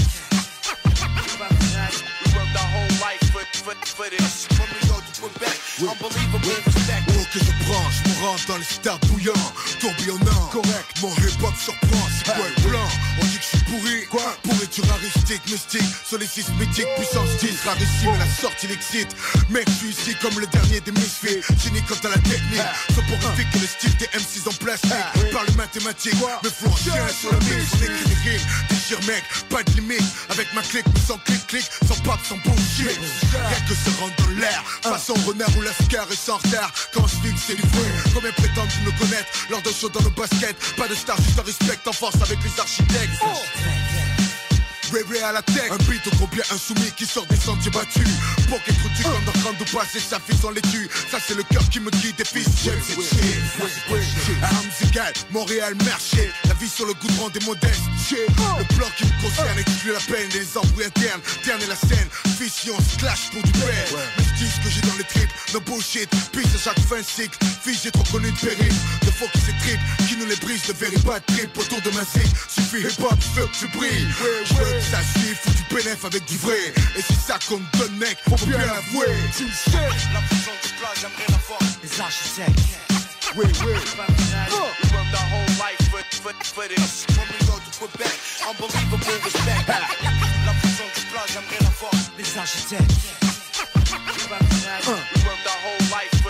We worked our whole life for, for, for this. When we go to Quebec, unbelievable respect.
Oh que je prends, je me rentre dans les stars bouillants, tourbillonnant. Correct, mon hip-hop surprend, c'est quoi le plan? On dit que je suis pourri, quoi? Pourriture aristique, mystique, sur les six mythiques, puissance dix, rarissime et la sortie l'excite. Mec, je suis ici comme le dernier des misfits, cynique quant à la technique, soporifique que le style des M six en plastique. Par le mathématique, me fous en chien sur le mix, on écrit des rimes, déchire mec, pas de limite. Avec ma clique, mais sans clic-clic, sans pape, sans bullshit. Rien que se rendre dans l'air, façon renard ou lascar et sans retard. Quand on se fixe, c'est du fruit. Combien prétendent me connaître lors de show dans le basket? Pas de star, juste un respect en force avec les architectes. Oh. Ray Ray à la tech, un beat au combien insoumis qui sort des sentiers battus. Pour qu'être du comme dans de passer sa fille sans les tue. Ça c'est le cœur qui me guide des fils. J'aime cette shit. Armes égales, Montréal marché. La vie sur le goudron des modestes. Le plan qui me concerne exclut la peine et les embrouilles internes. Dernier la scène, fission, clash pour du père. Mais je dis ce que j'ai dans les tripes, no bullshit. Pisse à chaque fin de cycle, fille j'ai trop connu de péril. De faux qui s'étripent, qui nous les brise, de véritable trip autour de ma cycle. Suffit hip-hop, je veux que tu brilles. Je veux que ça suive, faut du bénéf avec du vrai. Et c'est ça qu'on me donne mec, faut bien l'avouer. Tu le sais.
La prison du plat, j'aimerais la voir.
Les architectes.
Oui, oui.
We worked our whole life for, for, for this. When we go to Quebec, unbelievable respect. La prison du plat, j'aimerais la voir.
Les architectes.
We worked our whole life for, for,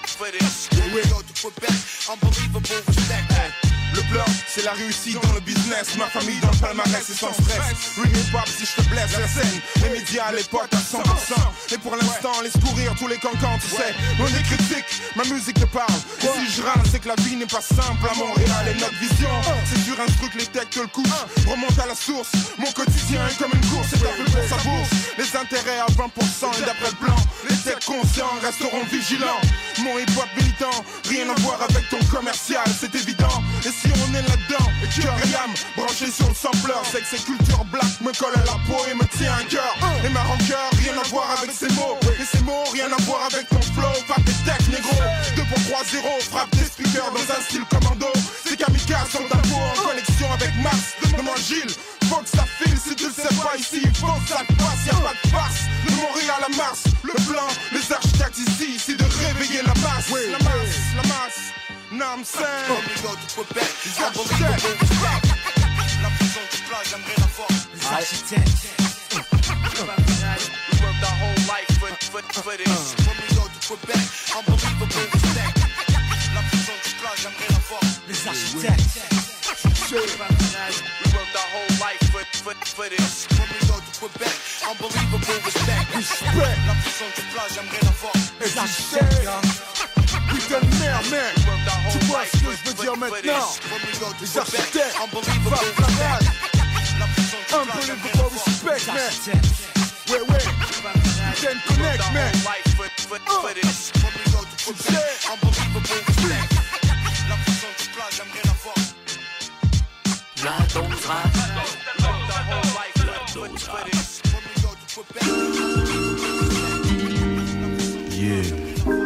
for this. We go to Quebec, unbelievable respect.
Le blanc, c'est la réussite dans le business. Ma famille dans le palmarès et sans stress. Ring hip hop si je te blesse la scène. Les médias, les potes à cent pour cent. Et pour l'instant, laisse courir tous les cancans, tu sais. On est critique, ma musique te parle. Et si je râle, c'est que la vie n'est pas simple à Montréal. Et notre vision, c'est sur un truc, les techs te le couchent. Remonte à la source, mon quotidien est comme une course. C'est un peu pour sa bourse. Les intérêts à vingt pour cent et d'après le plan. Les techs conscients resteront vigilants. Mon hip hop militant, rien à voir avec ton commercial, c'est évident. Et si on est là-dedans, cœur et âme, branché sur le sampleur, c'est que ces cultures black me collent à la peau et me tient un cœur. Et ma rancœur, rien à voir avec ces mots. Et ces mots, rien à voir avec ton flow, pas tes textes négro. deux pour trois zéro, frappe des speakers dans un style commando. Ces kamikazes sont à peau en connexion avec Mars. Demande Gilles, faut que ça file, si tu le sais pas ici, faut que ça te passe, y'a pas de farce. De Montréal à Mars, le blanc, les architectes ici, c'est de réveiller la masse. Oui, la masse, la masse. Know I'm saying?
We go to Quebec, unbelievable respect. La prison du plat, j'aimerais la force. Les architectes. We worked our whole life for, for, for this. When we go to Quebec, unbelievable respect. La prison du plat, j'aimerais la force. Les architectes. We worked our whole life for, for, for this. When we go to Quebec, unbelievable respect.
Respect.
La prison du plat, j'aimerais la force.
Les architectes. Putain de merde, man. Tu vois ce que je veux dire maintenant? Les architectes, va parade. Unbelievable respect, man. Ouais, ouais. Putain de connect, man. Oh. Tu sais.
La dose rap. La dose rap.
Yeah.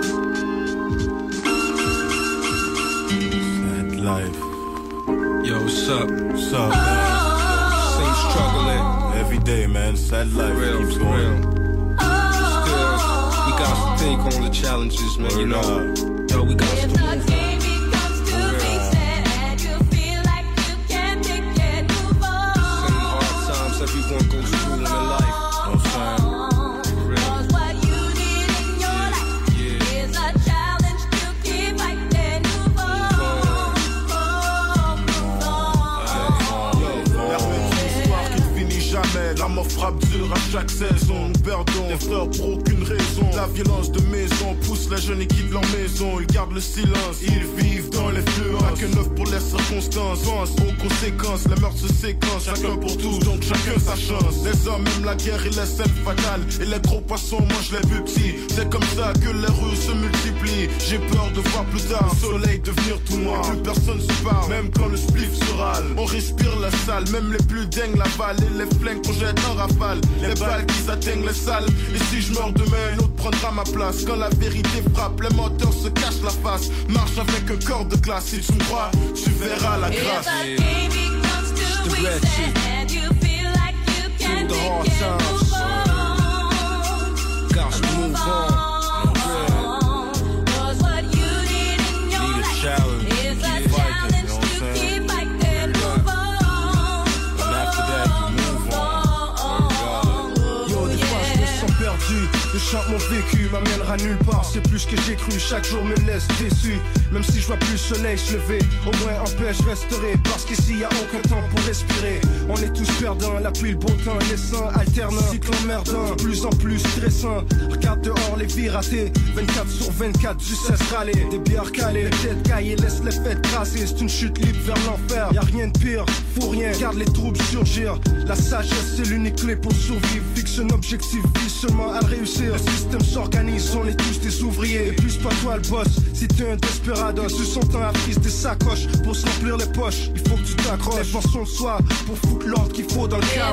Life. Yo, what's up? What's up, man? Same struggling every day, man. Sad life real, keeps going. Real. Still, we got to take on the challenges, man. Word you know, up. Yo, we got to move on. Same hard times everyone goes through in their life. You know what I'm saying? La mort frappe dur à chaque saison. Nous perdons des frères pour aucune raison. La violence de maison pousse les jeunes et quittent leur maison. Ils gardent le silence, ils vivent dans les fluences. Pas que neuf pour les circonstances. Pense aux conséquences, les meurtres se séquencent. Chacun pour tous, donc chacun sa chance. Les hommes aiment la guerre et les scènes fatales. Et les gros poissons mangent les plus petits. C'est comme ça que les rues se multiplient. J'ai peur de voir plus tard le soleil devenir tout noir. Plus personne se parle, même quand le spliff se râle. On respire la salle, même les plus dingues l'avalent. Et les flingues qu'on jette en rafale. Les balles qui atteignent les salles. Et si je meurs demain, l'autre prendra ma place. Quand la vérité frappe, les menteurs se cachent la face. Marche avec un corps de glace. Si tu me crois, tu verras la grâce. Just the red shit. Through the hard times. Gotta move on. Need a challenge. Keep fighting, you know what I'm saying? And after that, you move on. Yo, des fois je me sens perdu. Le chant mon vécu m'amènera nulle part. C'est plus que j'ai cru, chaque jour me laisse déçu. Même si je vois plus le soleil se lever, au moins en paix je resterai. Parce qu'ici y a aucun temps pour respirer. On est tous perdants, la pluie, le beau temps, les seins alternants, cycle emmerdant, de plus en plus stressant. Regarde dehors les vies ratées, vingt-quatre sur vingt-quatre du cesse râler. Des bières calées, les têtes caillées, laisse les fêtes crasser. C'est une chute libre vers l'enfer, y'a rien de pire, faut rien. Garde les troubles surgir, la sagesse c'est l'unique clé pour survivre. Fixe un objectif, vise seulement à le réussir. Le système s'organise, on est tous des ouvriers. Et plus pas toi le boss, si t'es un desperados. Ce sont temps à prise des sacoches pour se remplir les poches. Il faut que tu t'accroches, les pensons de soi pour foutre l'ordre qu'il faut dans le chaos.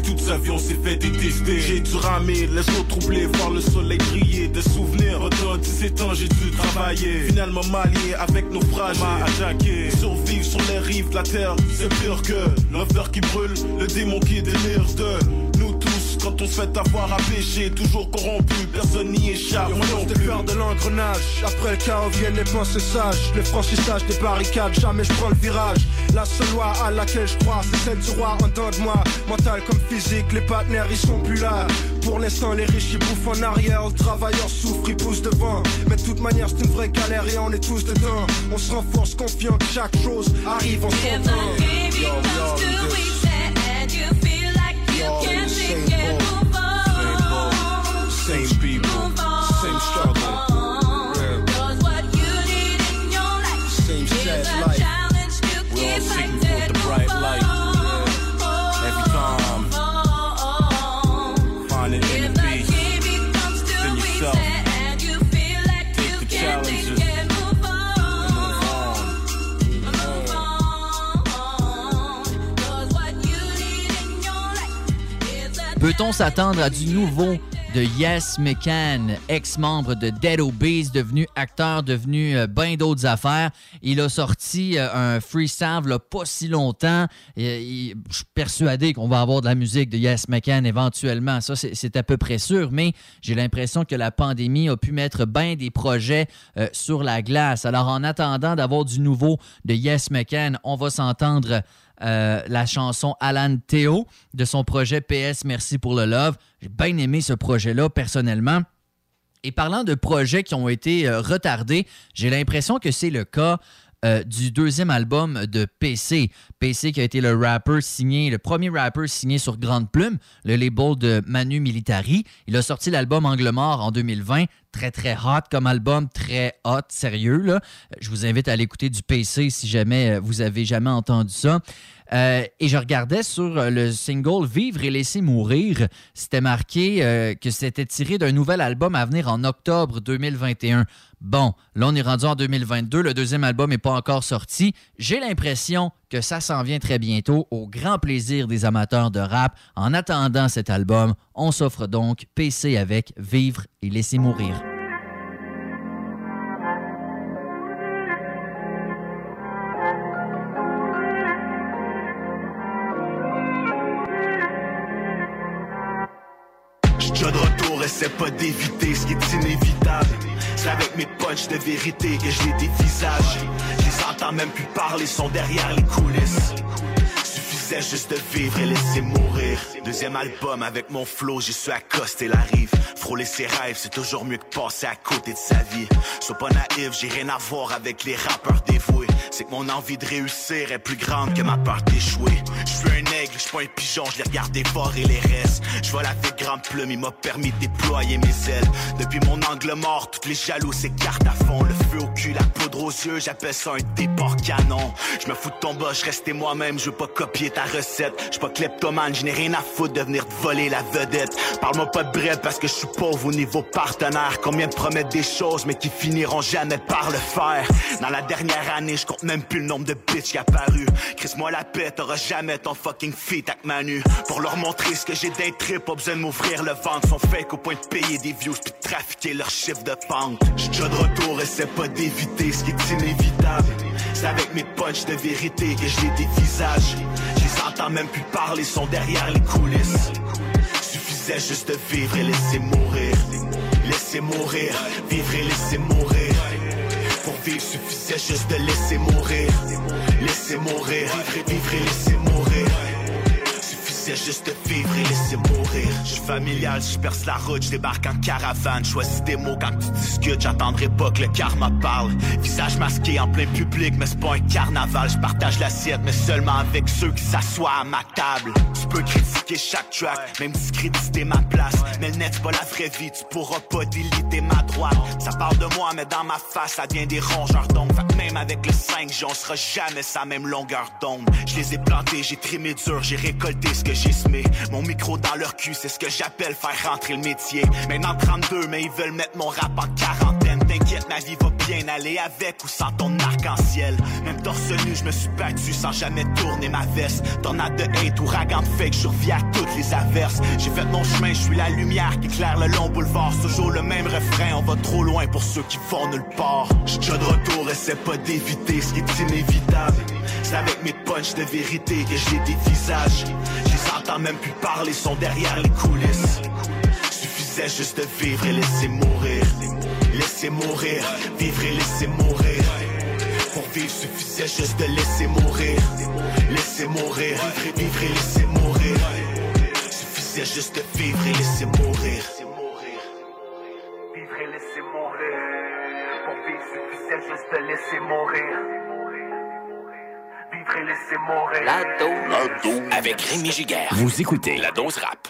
toute sa vie on s'est fait détester. J'ai dû ramer, laisse-moi troubler, voir le soleil briller. Des souvenirs, autant dix-sept ans j'ai dû travailler. Finalement m'allier avec nos frères, m'a attaqué. Survivre sur les rives de la terre, c'est pire que l'enfer qui brûle, le démon qui délire de nous tous. Quand on se fait avoir à pécher, toujours corrompu, personne n'y échappe.
On lance de faire de l'engrenage. Après le chaos viennent les pensées sages. Le franchissage des barricades, jamais je prends le virage. La seule loi à laquelle je crois, c'est celle du roi en dedans de moi. Mental comme physique, les partenaires ils sont plus là. Pour l'instant les riches ils bouffent en arrière. Le travailleur souffre, il pousse devant. Mais de toute manière c'est une vraie galère et on est tous dedans. On se renforce confiant que chaque chose arrive en son temps. Yo, yo,
Same people, same struggle. Yeah. Same sad life. We're all seeking for the bright light. Yeah. Every time, find an inner peace within yourself. Take the challenges and move on.
Peut-on s'attendre à du nouveau de Yes McCann, ex-membre de Dead Obeez, devenu acteur, devenu euh, bien d'autres affaires. Il a sorti euh, un freestyle il n'y a pas si longtemps. Et, il, je suis persuadé qu'on va avoir de la musique de Yes McCann éventuellement. Ça, c'est, c'est à peu près sûr, mais j'ai l'impression que la pandémie a pu mettre bien des projets euh, sur la glace. Alors, en attendant d'avoir du nouveau de Yes McCann, on va s'entendre Euh, la chanson Alan Théo de son projet P S Merci pour le Love. J'ai bien aimé ce projet-là, personnellement. Et parlant de projets qui ont été euh, retardés, j'ai l'impression que c'est le cas euh, du deuxième album de P C. P C qui a été le rappeur signé, le premier rappeur signé sur Grande Plume, le label de Manu Militari. Il a sorti l'album Angle Mort en deux mille vingt. Très, très hot comme album, très hot, sérieux, là. Je vous invite à l'écouter du P C si jamais vous avez jamais entendu ça. Euh, et je regardais sur le single « Vivre et laisser mourir ». C'était marqué euh, que c'était tiré d'un nouvel album à venir en octobre deux mille vingt et un. Bon, là, on est rendu en deux mille vingt-deux. Le deuxième album n'est pas encore sorti. J'ai l'impression que ça s'en vient très bientôt, au grand plaisir des amateurs de rap. En attendant cet album, on s'offre donc P C avec « Vivre et laisser mourir ».
Déjà de retour, essaie pas d'éviter ce qui est inévitable. C'est avec mes punchs de vérité que je les dévisage. Je les entends même plus parler, sont derrière les coulisses. Suffisait juste de vivre et laisser mourir. Deuxième album avec mon flow, j'ai su accoster la rive. Frôler ses rêves, c'est toujours mieux que passer à côté de sa vie. Sois pas naïf, j'ai rien à voir avec les rappeurs dévoués. C'est que mon envie de réussir est plus grande que ma peur d'échouer. Je suis un aigle, je suis pas un pigeon, je les regarde dévorer les restes. Je vois la vie de Grande Plume, il m'a permis de déployer mes ailes. Depuis mon angle mort, toutes les jaloux s'écartent à fond. Le feu au cul, la poudre aux yeux, j'appelle ça un départ canon. Je me fous de ton bas, je restais moi-même, je veux pas copier ta recette. Je suis pas kleptomane, je n'ai rien à foutre de venir te voler la vedette. Parle-moi pas de bread parce que je suis pauvre au niveau partenaire. Combien de promettent des choses mais qui finiront jamais par le faire. Dans la dernière année, je compte même plus le nombre de bitches qui apparu. Crisse-moi la paix, t'auras jamais ton fucking feat avec Manu. Pour leur montrer ce que j'ai d'un trip, pas besoin de m'ouvrir le ventre. Sont fake au point de payer des views puis de trafiquer leur chiffre de pente. J'suis déjà de retour, essaie pas d'éviter ce qui est inévitable. C'est avec mes punchs de vérité que je les dévisage. Je les entends même plus parler, sont derrière les coulisses. Suffisait juste de vivre et laisser mourir. Laisser mourir, vivre et laisser mourir. Pour vivre suffisait juste de laisser mourir. Laisser mourir, vivre et vivre et laisser mourir. Suffisait juste de vivre et laisser mourir. Je suis familial, je perce la route, je débarque en caravane. Choisis des mots quand tu discutes, j'attendrai pas que le karma parle. Visage masqué en plein public, mais c'est pas un carnaval. Je partage l'assiette, mais seulement avec ceux qui s'assoient à ma table. Tu peux critiquer chaque track, même discréditer ma place. Mais le net c'est pas la vraie vie, tu pourras pas déliter ma droite. Ça parle de moi, mais dans ma face, ça devient des rongeurs d'ongles. Fait que même avec le cinq G, on sera jamais sa même longueur d'onde. Je les ai plantés, j'ai trimé dur, j'ai récolté ce que
légismer. Mon micro dans leur cul, c'est ce que j'appelle faire rentrer le métier. Maintenant trente-deux, mais ils veulent mettre mon rap en quarantaine. T'inquiète, ma vie va bien aller avec ou sans ton arc-en-ciel. Même torse nu, je me suis battu sans jamais tourner ma veste. Tornade de hate, ouragan de fake, je reviens à toutes les averses. J'ai fait mon chemin, je suis la lumière qui éclaire le long boulevard. C'est toujours le même refrain, on va trop loin pour ceux qui vont nulle part. J'suis déjà de retour, essaie pas d'éviter ce qui est inévitable. C'est avec mes punchs de vérité que j'ai des visages. Je les entends même plus parler, sont derrière les coulisses. Suffisait juste de vivre et laisser mourir. Laisser mourir, vivre et laisser mourir. Pour vivre suffisait juste de laisser mourir. Laisser mourir, vivre et laisser mourir. Suffisait juste de vivre et laisser mourir. Vivre et laisser mourir. Pour vivre suffisait juste de laisser mourir. Vivre et laisser mourir.
La dose. La dose. Avec Rémi Giguère. Vous écoutez La Dose Rap.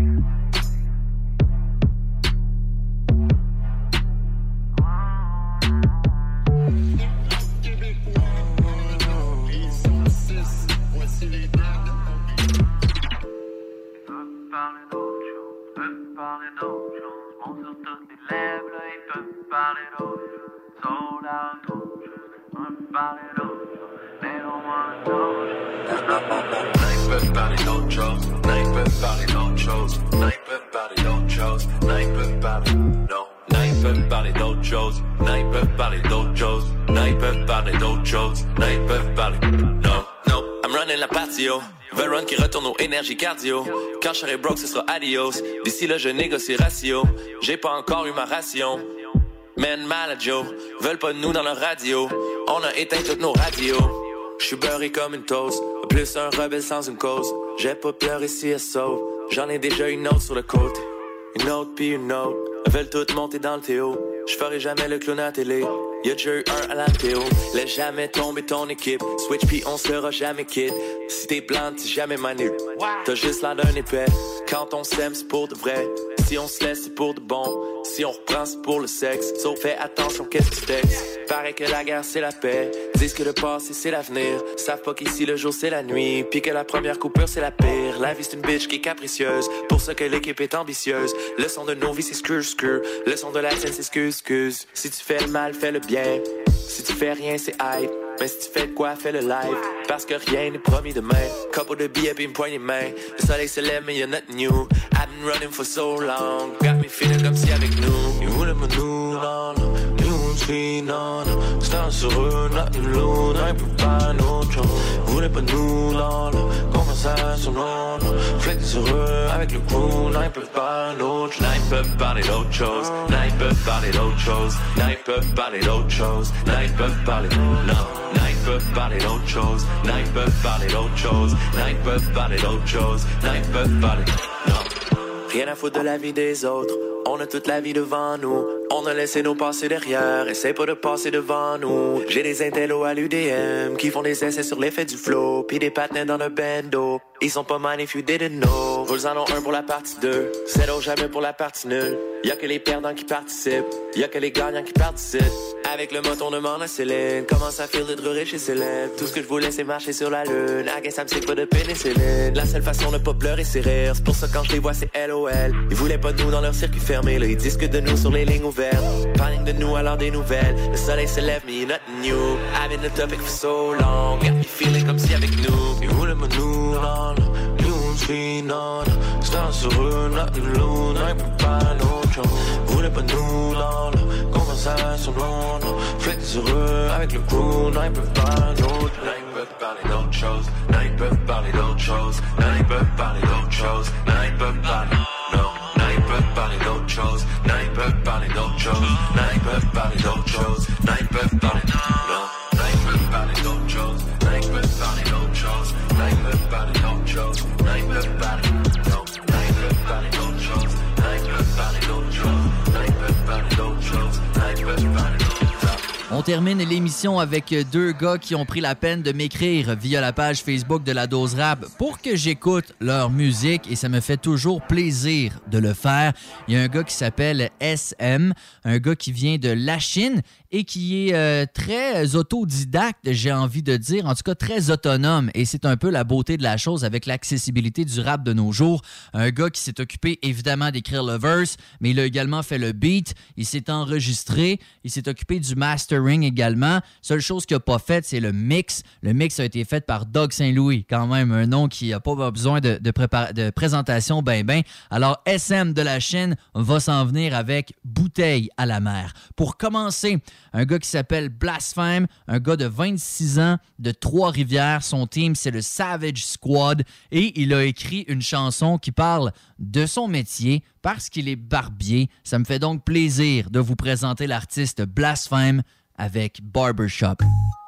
Veulent run qui retourne aux énergies cardio. Quand je serai broke, ce sera adios. D'ici là, je négocie ratio. J'ai pas encore eu ma ration. Man, mal à Joe. Veulent pas de nous dans leur radio. On a éteint toutes nos radios. J'suis beurré comme une toast. Plus un rebelle sans une cause. J'ai pas pleuré si elle sauve. J'en ai déjà une autre sur le côté. Une autre pis une autre. Veulent toutes monter dans le Théo. J'ferai jamais le clown à télé. Y'a déjà eu un à la Théo. Laisse jamais tomber ton équipe. Switch pis on sera jamais quitte. Si t'es blanc, t'es jamais manu. T'as juste l'air d'un épais. Quand on s'aime, c'est pour de vrai. Si on se laisse, c'est pour de bon. Si on reprend, c'est pour le sexe. Sauf fais attention, qu'est-ce que tu textes. Paraît que la guerre, c'est la paix. Disent que le passé, c'est l'avenir. Savent pas qu'ici, le jour, c'est la nuit. Pis que la première coupure, c'est la pire. La vie, c'est une bitch qui est capricieuse. Pour ça que l'équipe est ambitieuse. Le son de nos vies, c'est screw, screw. Le son de la scène, c'est excuse, excuse. Si tu fais le mal, fais le bien. Si tu fais rien, c'est hype. Mais si tu fais de quoi, fais le live. Parce que rien n'est promis demain. Couple de billets pis une poignée de main. Le soleil se lève mais y'a nothing new. I've been running for so long. Got me feeling comme si avec nous. Ils voulaient me nous, non, non. Nous on suit, non, non. C'est sur eux, nothing low. Non, ils peuvent pas notre chose. Ils voulaient pas nous, non, non. Conversation, non, non. Flex sur eux avec le crew. Non, ils peuvent pas notre chose. Non, ils peuvent parler d'autre chose. Non, ils peuvent parler d'autre chose. Non, ils peuvent parler d'autre chose. Non, ils peuvent parler, non. Non, ils peuvent parler d'autre chose. Non, ils peuvent parler d'autre chose. Non, ils peuvent parler d'autre chose. Non, ils peuvent parler, non. Rien à foutre de la vie des autres. On a toute la vie devant nous. On a laissé nos passés derrière. Essaye pas de passer devant nous. J'ai des intellos à l'U D M qui font des essais sur l'effet du flow. Pis des patinets dans le bando. Ils sont pas mal if you didn't know. Vous en ont un pour la partie deux. Zéro jamais pour la partie nulle. Y'a que les perdants qui participent. Y'a que les gagnants qui participent. Avec le mot on demande à Céline. Comment ça fait d'être riche et célèbre. Tout ce que je voulais c'est marcher sur la lune. I guess I'm sick pas de pénicilline. La seule façon de pas pleurer c'est rire. C'est pour ça quand je les vois c'est L O L. Ils voulaient pas de nous dans leur circuit fermé. Là ils disent que de nous sur les lignes ouvertes. Parling de nous alors des nouvelles. Le soleil se lève mais nothing new. I've been the topic for so long. Got me feeling comme si avec nous. Ils voulaient pas de nous, non, non. Nous on suit, non, non. C'est sur eux, nothing low. Non, ils peuvent pas notre chose. Ils voulaient pas de nous, non, non. Conversation, non, non. Flex sur eux avec le crew. Non, ils peuvent pas notre chose. Non, ils peuvent parler d'autre chose. Non, ils peuvent parler d'autre chose. Non, ils peuvent parler d'autre chose. Non, ils peuvent parler, non. Non, ils peuvent parler d'autre chose. Non, ils peuvent parler d'autre chose. Non, ils peuvent parler d'autre chose. Non, ils peuvent parler, non. Non, ils peuvent parler d'autre chose. Non, ils peuvent parler d'autre chose. Non, ils peuvent parler d'autre chose. Non, ils peuvent parler, non. Non, ils peuvent parler d'autre chose. Non, ils peuvent parler d'autre chose. Non, ils peuvent parler d'autre chose. Non, ils peuvent parler d'autre chose.
On termine l'émission avec deux gars qui ont pris la peine de m'écrire via la page Facebook de La Dose Rap pour que j'écoute leur musique et ça me fait toujours plaisir de le faire. Il y a un gars qui s'appelle S M, un gars qui vient de la Chine et qui est euh, très autodidacte, j'ai envie de dire, en tout cas très autonome. Et c'est un peu la beauté de la chose avec l'accessibilité du rap de nos jours. Un gars qui s'est occupé évidemment d'écrire le verse, mais il a également fait le beat, il s'est enregistré, il s'est occupé du mastering également. Seule chose qu'il n'a pas faite, c'est le mix. Le mix a été fait par Doug Saint-Louis, quand même un nom qui n'a pas besoin de, de, prépa- de présentation ben ben. Alors S M de la Chine va s'en venir avec Bouteille à la mer. Pour commencer, un gars qui s'appelle Blasphème, un gars de vingt-six ans de Trois-Rivières. Son team, c'est le Savage Squad et il a écrit une chanson qui parle de son métier parce qu'il est barbier. Ça me fait donc plaisir de vous présenter l'artiste Blasphème avec Barbershop.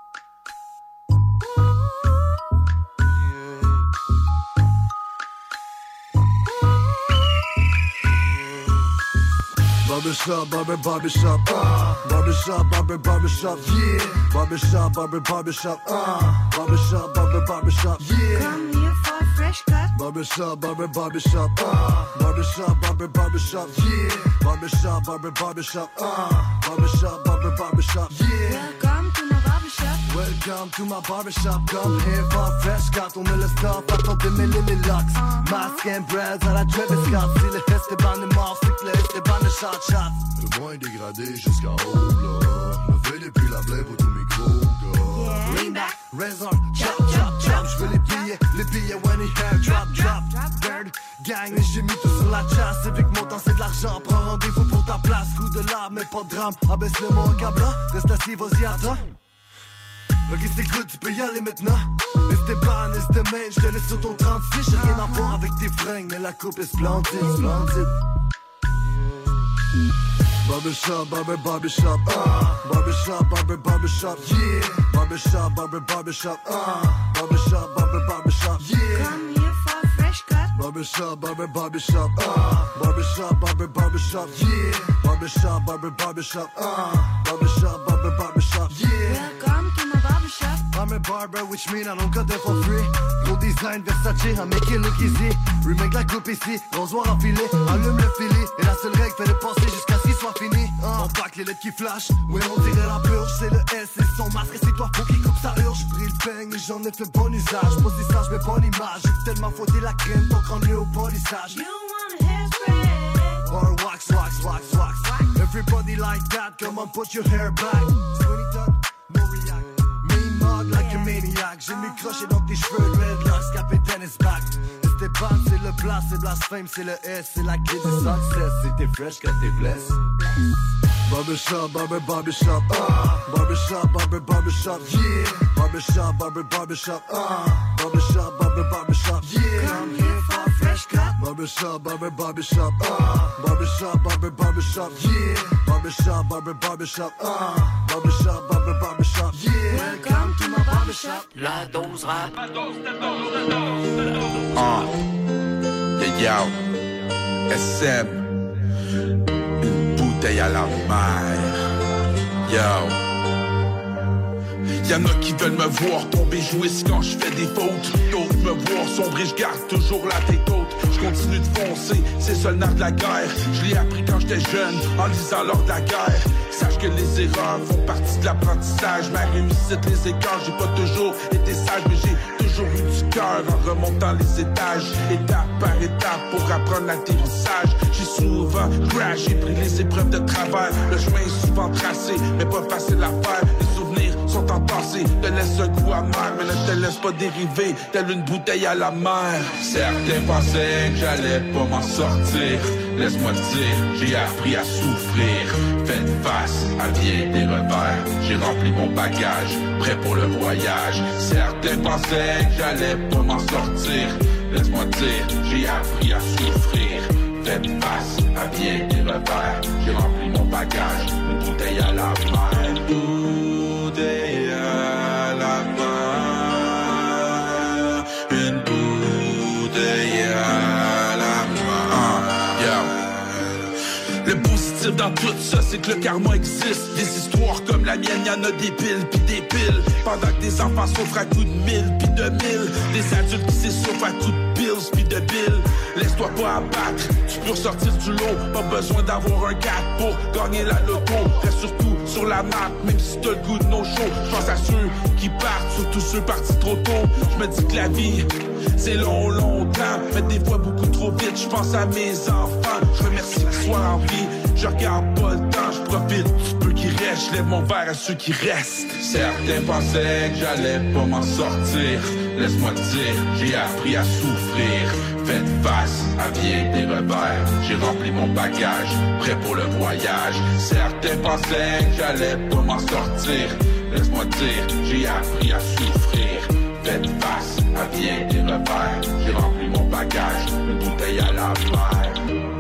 Barbershop, barber, barbershop, ah. Barbershop, barber, barbershop, yeah. Barbershop, barber, barbershop, ah. Barbershop, barber, barbershop, yeah.
Come here for a fresh cut.
Barbershop, barber, barbershop, ah. Barbershop, barber, barbershop, yeah. Barbershop, barber, barbershop, ah. Barbershop, barber, barbershop, yeah.
Welcome to my barbershop.
Welcome to my barbershop. Come here for a fresh cut. On met le stuff, attends de mêler les locks. Mask and breads à la Travis Scott. Si le Esteban est mort, c'est que le Esteban est shot shot.
Le moins dégradé jusqu'en haut, là. Levé depuis la blême pour tous mes gros gars.
Lean back, razor, chop, chop, chop. J'veux les billets, les billets when he hair drop, drop. Bird, gang, et j'ai mis tout sur la chasse. Et vu que mon temps c'est de l'argent, prends rendez-vous pour ta place. Coup de lard, mais pas de drame. Abaisse le mon câble, reste assis, vas-y, attends. Ok, c'est good, tu peux y aller maintenant. Esteban, Esteban, j'te laisse sur ton trente-six. J'ai rien à voir avec tes fringues, mais la coupe est splendide, splendide. Barbershop, barber, barbershop, ah. Barbershop, barber, barbershop, yeah. Barbershop, barber, barbershop, ah. Barbershop, barber, barbershop, yeah.
Come here for a fresh cut.
Barbershop, barber, barbershop, ah. Barbershop, barber, barbershop, yeah. Barbershop, barber, barbershop, ah. Barbershop, barber, barbershop, yeah.
Welcome to my barbershop.
I'm a barber, which mean I don't cut them for free. Gros design, Versace, I make it look easy. Remake la coupe ici, rasoir enfilé, allume le filet. Et la seule règle, fais le passer jusqu'à ce qu'il soit fini. Uh. On pack les lettres qui flashent, ouais on dirait la purge. C'est le S et son masque, et c'est toi faut qu'il coupe sa urge. J'ai pris le peigne et j'en ai fait bon usage. Pas si sage mais bonne image, j'ai tellement frotté la crème, ton crâne au polissage.
You want a hairspray?
Or wax, wax, wax, wax. Everybody like that, come on put your hair back. Twenty done, no react. Like a maniac, j'ai mis crochet dans tes cheveux, dreadlocks, capitaine is back. Esteban, c'est le blast, c'est blasphème, c'est le S, c'est la clé du success. C'est t'es fresh quand t'es blessé. Barbershop, barber, barbershop, ah. Barbershop, barber, barbershop, yeah. Barbershop, barber, barbershop, ah. Barbershop, barber, barbershop, yeah.
Come here for a fresh cut.
Barbershop, barber, barbershop, ah. Barbershop, barber, barbershop, yeah. Barbershop, barber, barbershop, ah. Barbershop, barber, barbershop, yeah.
Welcome to my barbershop.
La dose rap.
Ah, yeah, yo, S M, une bouteille à la mer, yo. Y'en a qui veulent me voir tomber jouisse quand je fais des fautes. D'autres me voir sombrer, je garde toujours la tête haute. Je continue de foncer, c'est ça le nerf de la guerre. Je l'ai appris quand j'étais jeune, en lisant lors de la guerre. Sache que les erreurs font partie de l'apprentissage. Ma réussite, les écarts, j'ai pas toujours été sage, mais j'ai toujours eu du cœur en remontant les étages. Étape par étape pour apprendre l'atterrissage. J'ai souvent crash, j'ai pris les épreuves de travers. Le chemin est souvent tracé, mais pas facile à faire. Les souvenirs sont entassés, te laisse un goût amer, mais ne te laisse pas dériver, telle une bouteille à la mer. Certains pensaient que j'allais pas m'en sortir. Laisse-moi te dire, j'ai appris à souffrir. Faites face à bien des revers. J'ai rempli mon bagage, prêt pour le voyage. Certains pensaient que j'allais pas m'en sortir. Laisse-moi te dire, j'ai appris à souffrir. Faites face à bien des revers. J'ai rempli mon bagage, une bouteille à la mer. Une bouteille à la mer. Une bouteille à la mer. Uh, yeah. Le positif
positif dans tout ça, c'est que le karma existe. Des histoires comme la mienne, y'en a des piles pis des piles. Pendant que des enfants souffrent à coups de mille pis de mille. Des adultes qui s'essouffrent à coups de pills pis de billes. Laisse-toi pas abattre, tu peux ressortir du lot. Pas besoin d'avoir un quatre pour gagner la loto. Reste surtout sur la map, même si t'as le goût de nos shows. J'pense à ceux qui partent, surtout ceux partis trop tôt. J'me dis que la vie, c'est long, longtemps, mais des fois beaucoup trop vite. J'pense à mes enfants, je remercie qu'ils soient en vie. Je regarde pas le temps, je profite du peu qui reste. Je lève mon verre à ceux qui restent. Certains pensaient que j'allais pas m'en sortir. Laisse-moi te dire, j'ai appris à souffrir. Faites face à bien des revers. J'ai rempli mon bagage, prêt pour le voyage. Certains pensaient que j'allais pas m'en sortir. Laisse-moi te dire, j'ai appris à souffrir. Faites face à bien des revers. J'ai rempli mon bagage, une bouteille à la mer.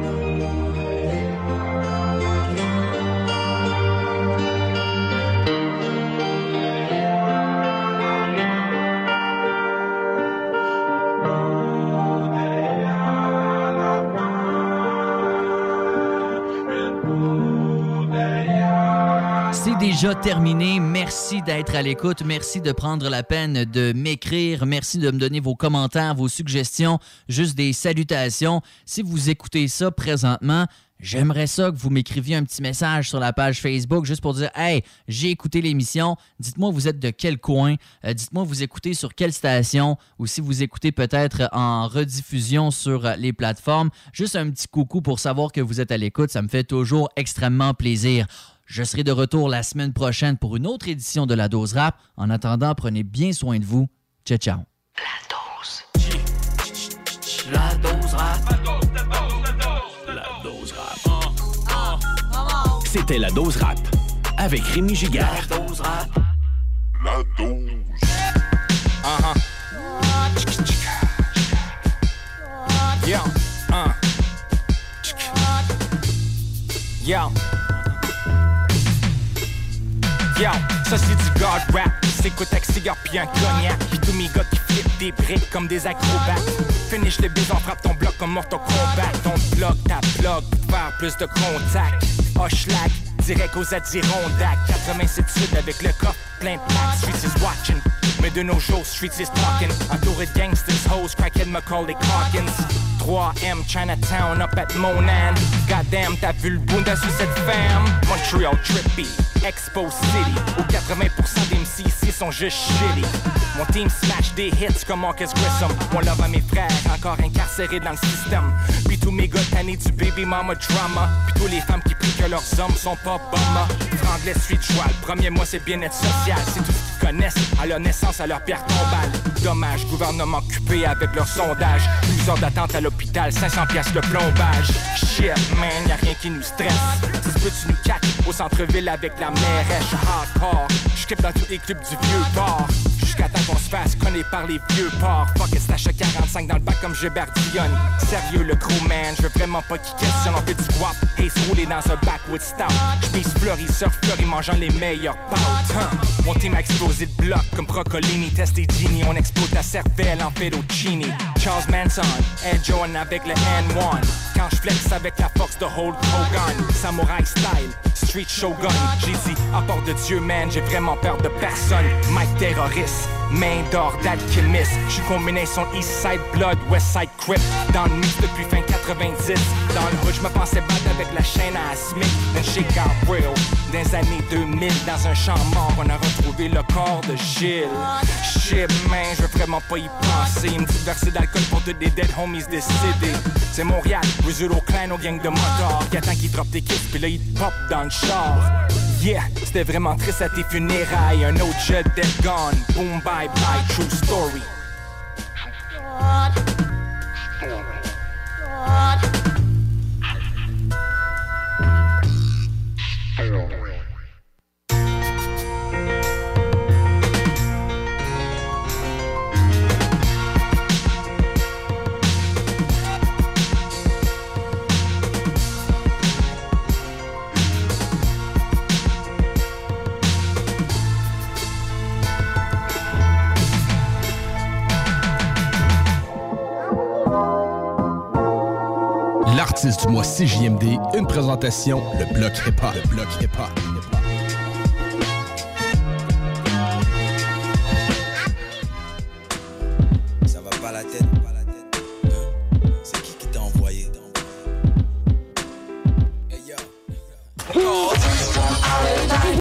C'est déjà terminé. Merci d'être à l'écoute. Merci de prendre la peine de m'écrire. Merci de me donner vos commentaires, vos suggestions, juste des salutations. Si vous écoutez ça présentement, j'aimerais ça que vous m'écriviez un petit message sur la page Facebook juste pour dire « Hey, j'ai écouté l'émission. Dites-moi, vous êtes de quel coin? Euh, dites-moi, vous écoutez sur quelle station? Ou si vous écoutez peut-être en rediffusion sur les plateformes. Juste un petit coucou pour savoir que vous êtes à l'écoute. Ça me fait toujours extrêmement plaisir. Je serai de retour la semaine prochaine pour une autre édition de La Dose Rap. En attendant, prenez bien soin de vous. Ciao, ciao.
La dose. La dose rap.
La dose rap. C'était La Dose Rap avec Rémi Giguère.
La dose rap.
La dose.
Uh-huh. Yo, uh. Yo. Yo, ça c'est du God rap. S'écoute avec cigare pis un cognac. Pis tous mes gars qui flippent des briques comme des acrobates. Finish les baises, on frappe ton bloc comme Mortal Kombat. Ton bloc, ta bloc, pour faire plus de contact. Hochelag, direct aux Adirondacks. quatre-vingt-sept sud avec le coffre plein de packs. Streets is watching, mais de nos jours, Streets is talking. Entouré de gangsters, hoes, crackhead, Macaulay Calkins. trois M, Chinatown, up at Monan. Goddamn, t'as vu le bounda sous cette femme. Montreal trippy, Expo City, où quatre-vingts pour cent des M C ici sont juste shitty. Mon team smash des hits comme Marcus Grissom. Mon love à mes frères, encore incarcérés dans le système. Puis tous mes gars tannés du baby mama drama. Puis tous les femmes qui prient que leurs hommes sont pas bumma. Franglais suite joie, le premier mois c'est bien-être social. C'est tout ce qu'ils connaissent, à leur naissance, à leur pierre tombale. Dommage, gouvernement occupé avec leur sondage. douze heures d'attente à l'hôpital, cinq cents piastres le plombage. Shit man, y'a rien qui nous stresse. Si tu peux tu nous catch au centre-ville avec la mairesse. J'suis hardcore, j'crippe dans tous les clubs du vieux port. Jusqu'à temps qu'on se fasse connaître par les vieux ports. Fuck it, stash quarante-cinq dans le bac comme Gilbert Dionne. Sérieux le gros man, j'veux vraiment pas qu'il questionne. On fait du guap, Ace roulé dans un backwood stout. J'mise fleury, surf fleury, mangeant les meilleurs pâtes. Huh. Mon team a explosé de bloc comme Brocolini, testé Genie. On explose ta cervelle en fettuccini. Charles Manson, Ed Jordan avec le N un. Quand j'flex avec la force de Hulk Hogan. Samurai style, street shogun. J'ai dit, à part de Dieu man, j'ai vraiment peur de personne. Mike terroriste, main d'or d'alchimiste. J'suis combinaison East Side Blood, West Side Crip. Dans le mix depuis fin quatre-vingt-dix. Dans le hood, j'me pensais battre avec la chaîne à Smith. Then shit got real. Dans les années deux mille, dans un champ mort, on a retrouvé le corps de Gilles. Shit man, j'veux vraiment pas y penser. Une petite versée d'alcool pour tous des dead homies décédés. C'est Montréal, Brazil au clan, aux gangs de motards. Y'a tant qu'ils drop des kicks, pis là ils pop dans le char. Yeah, c'était vraiment triste à tes funérailles. Un autre jet dead gone. Boom bye bye, true story.
artiste du mois C J M D, une présentation, le Bloc Hip-Hop. Le Bloc Hip-Hop.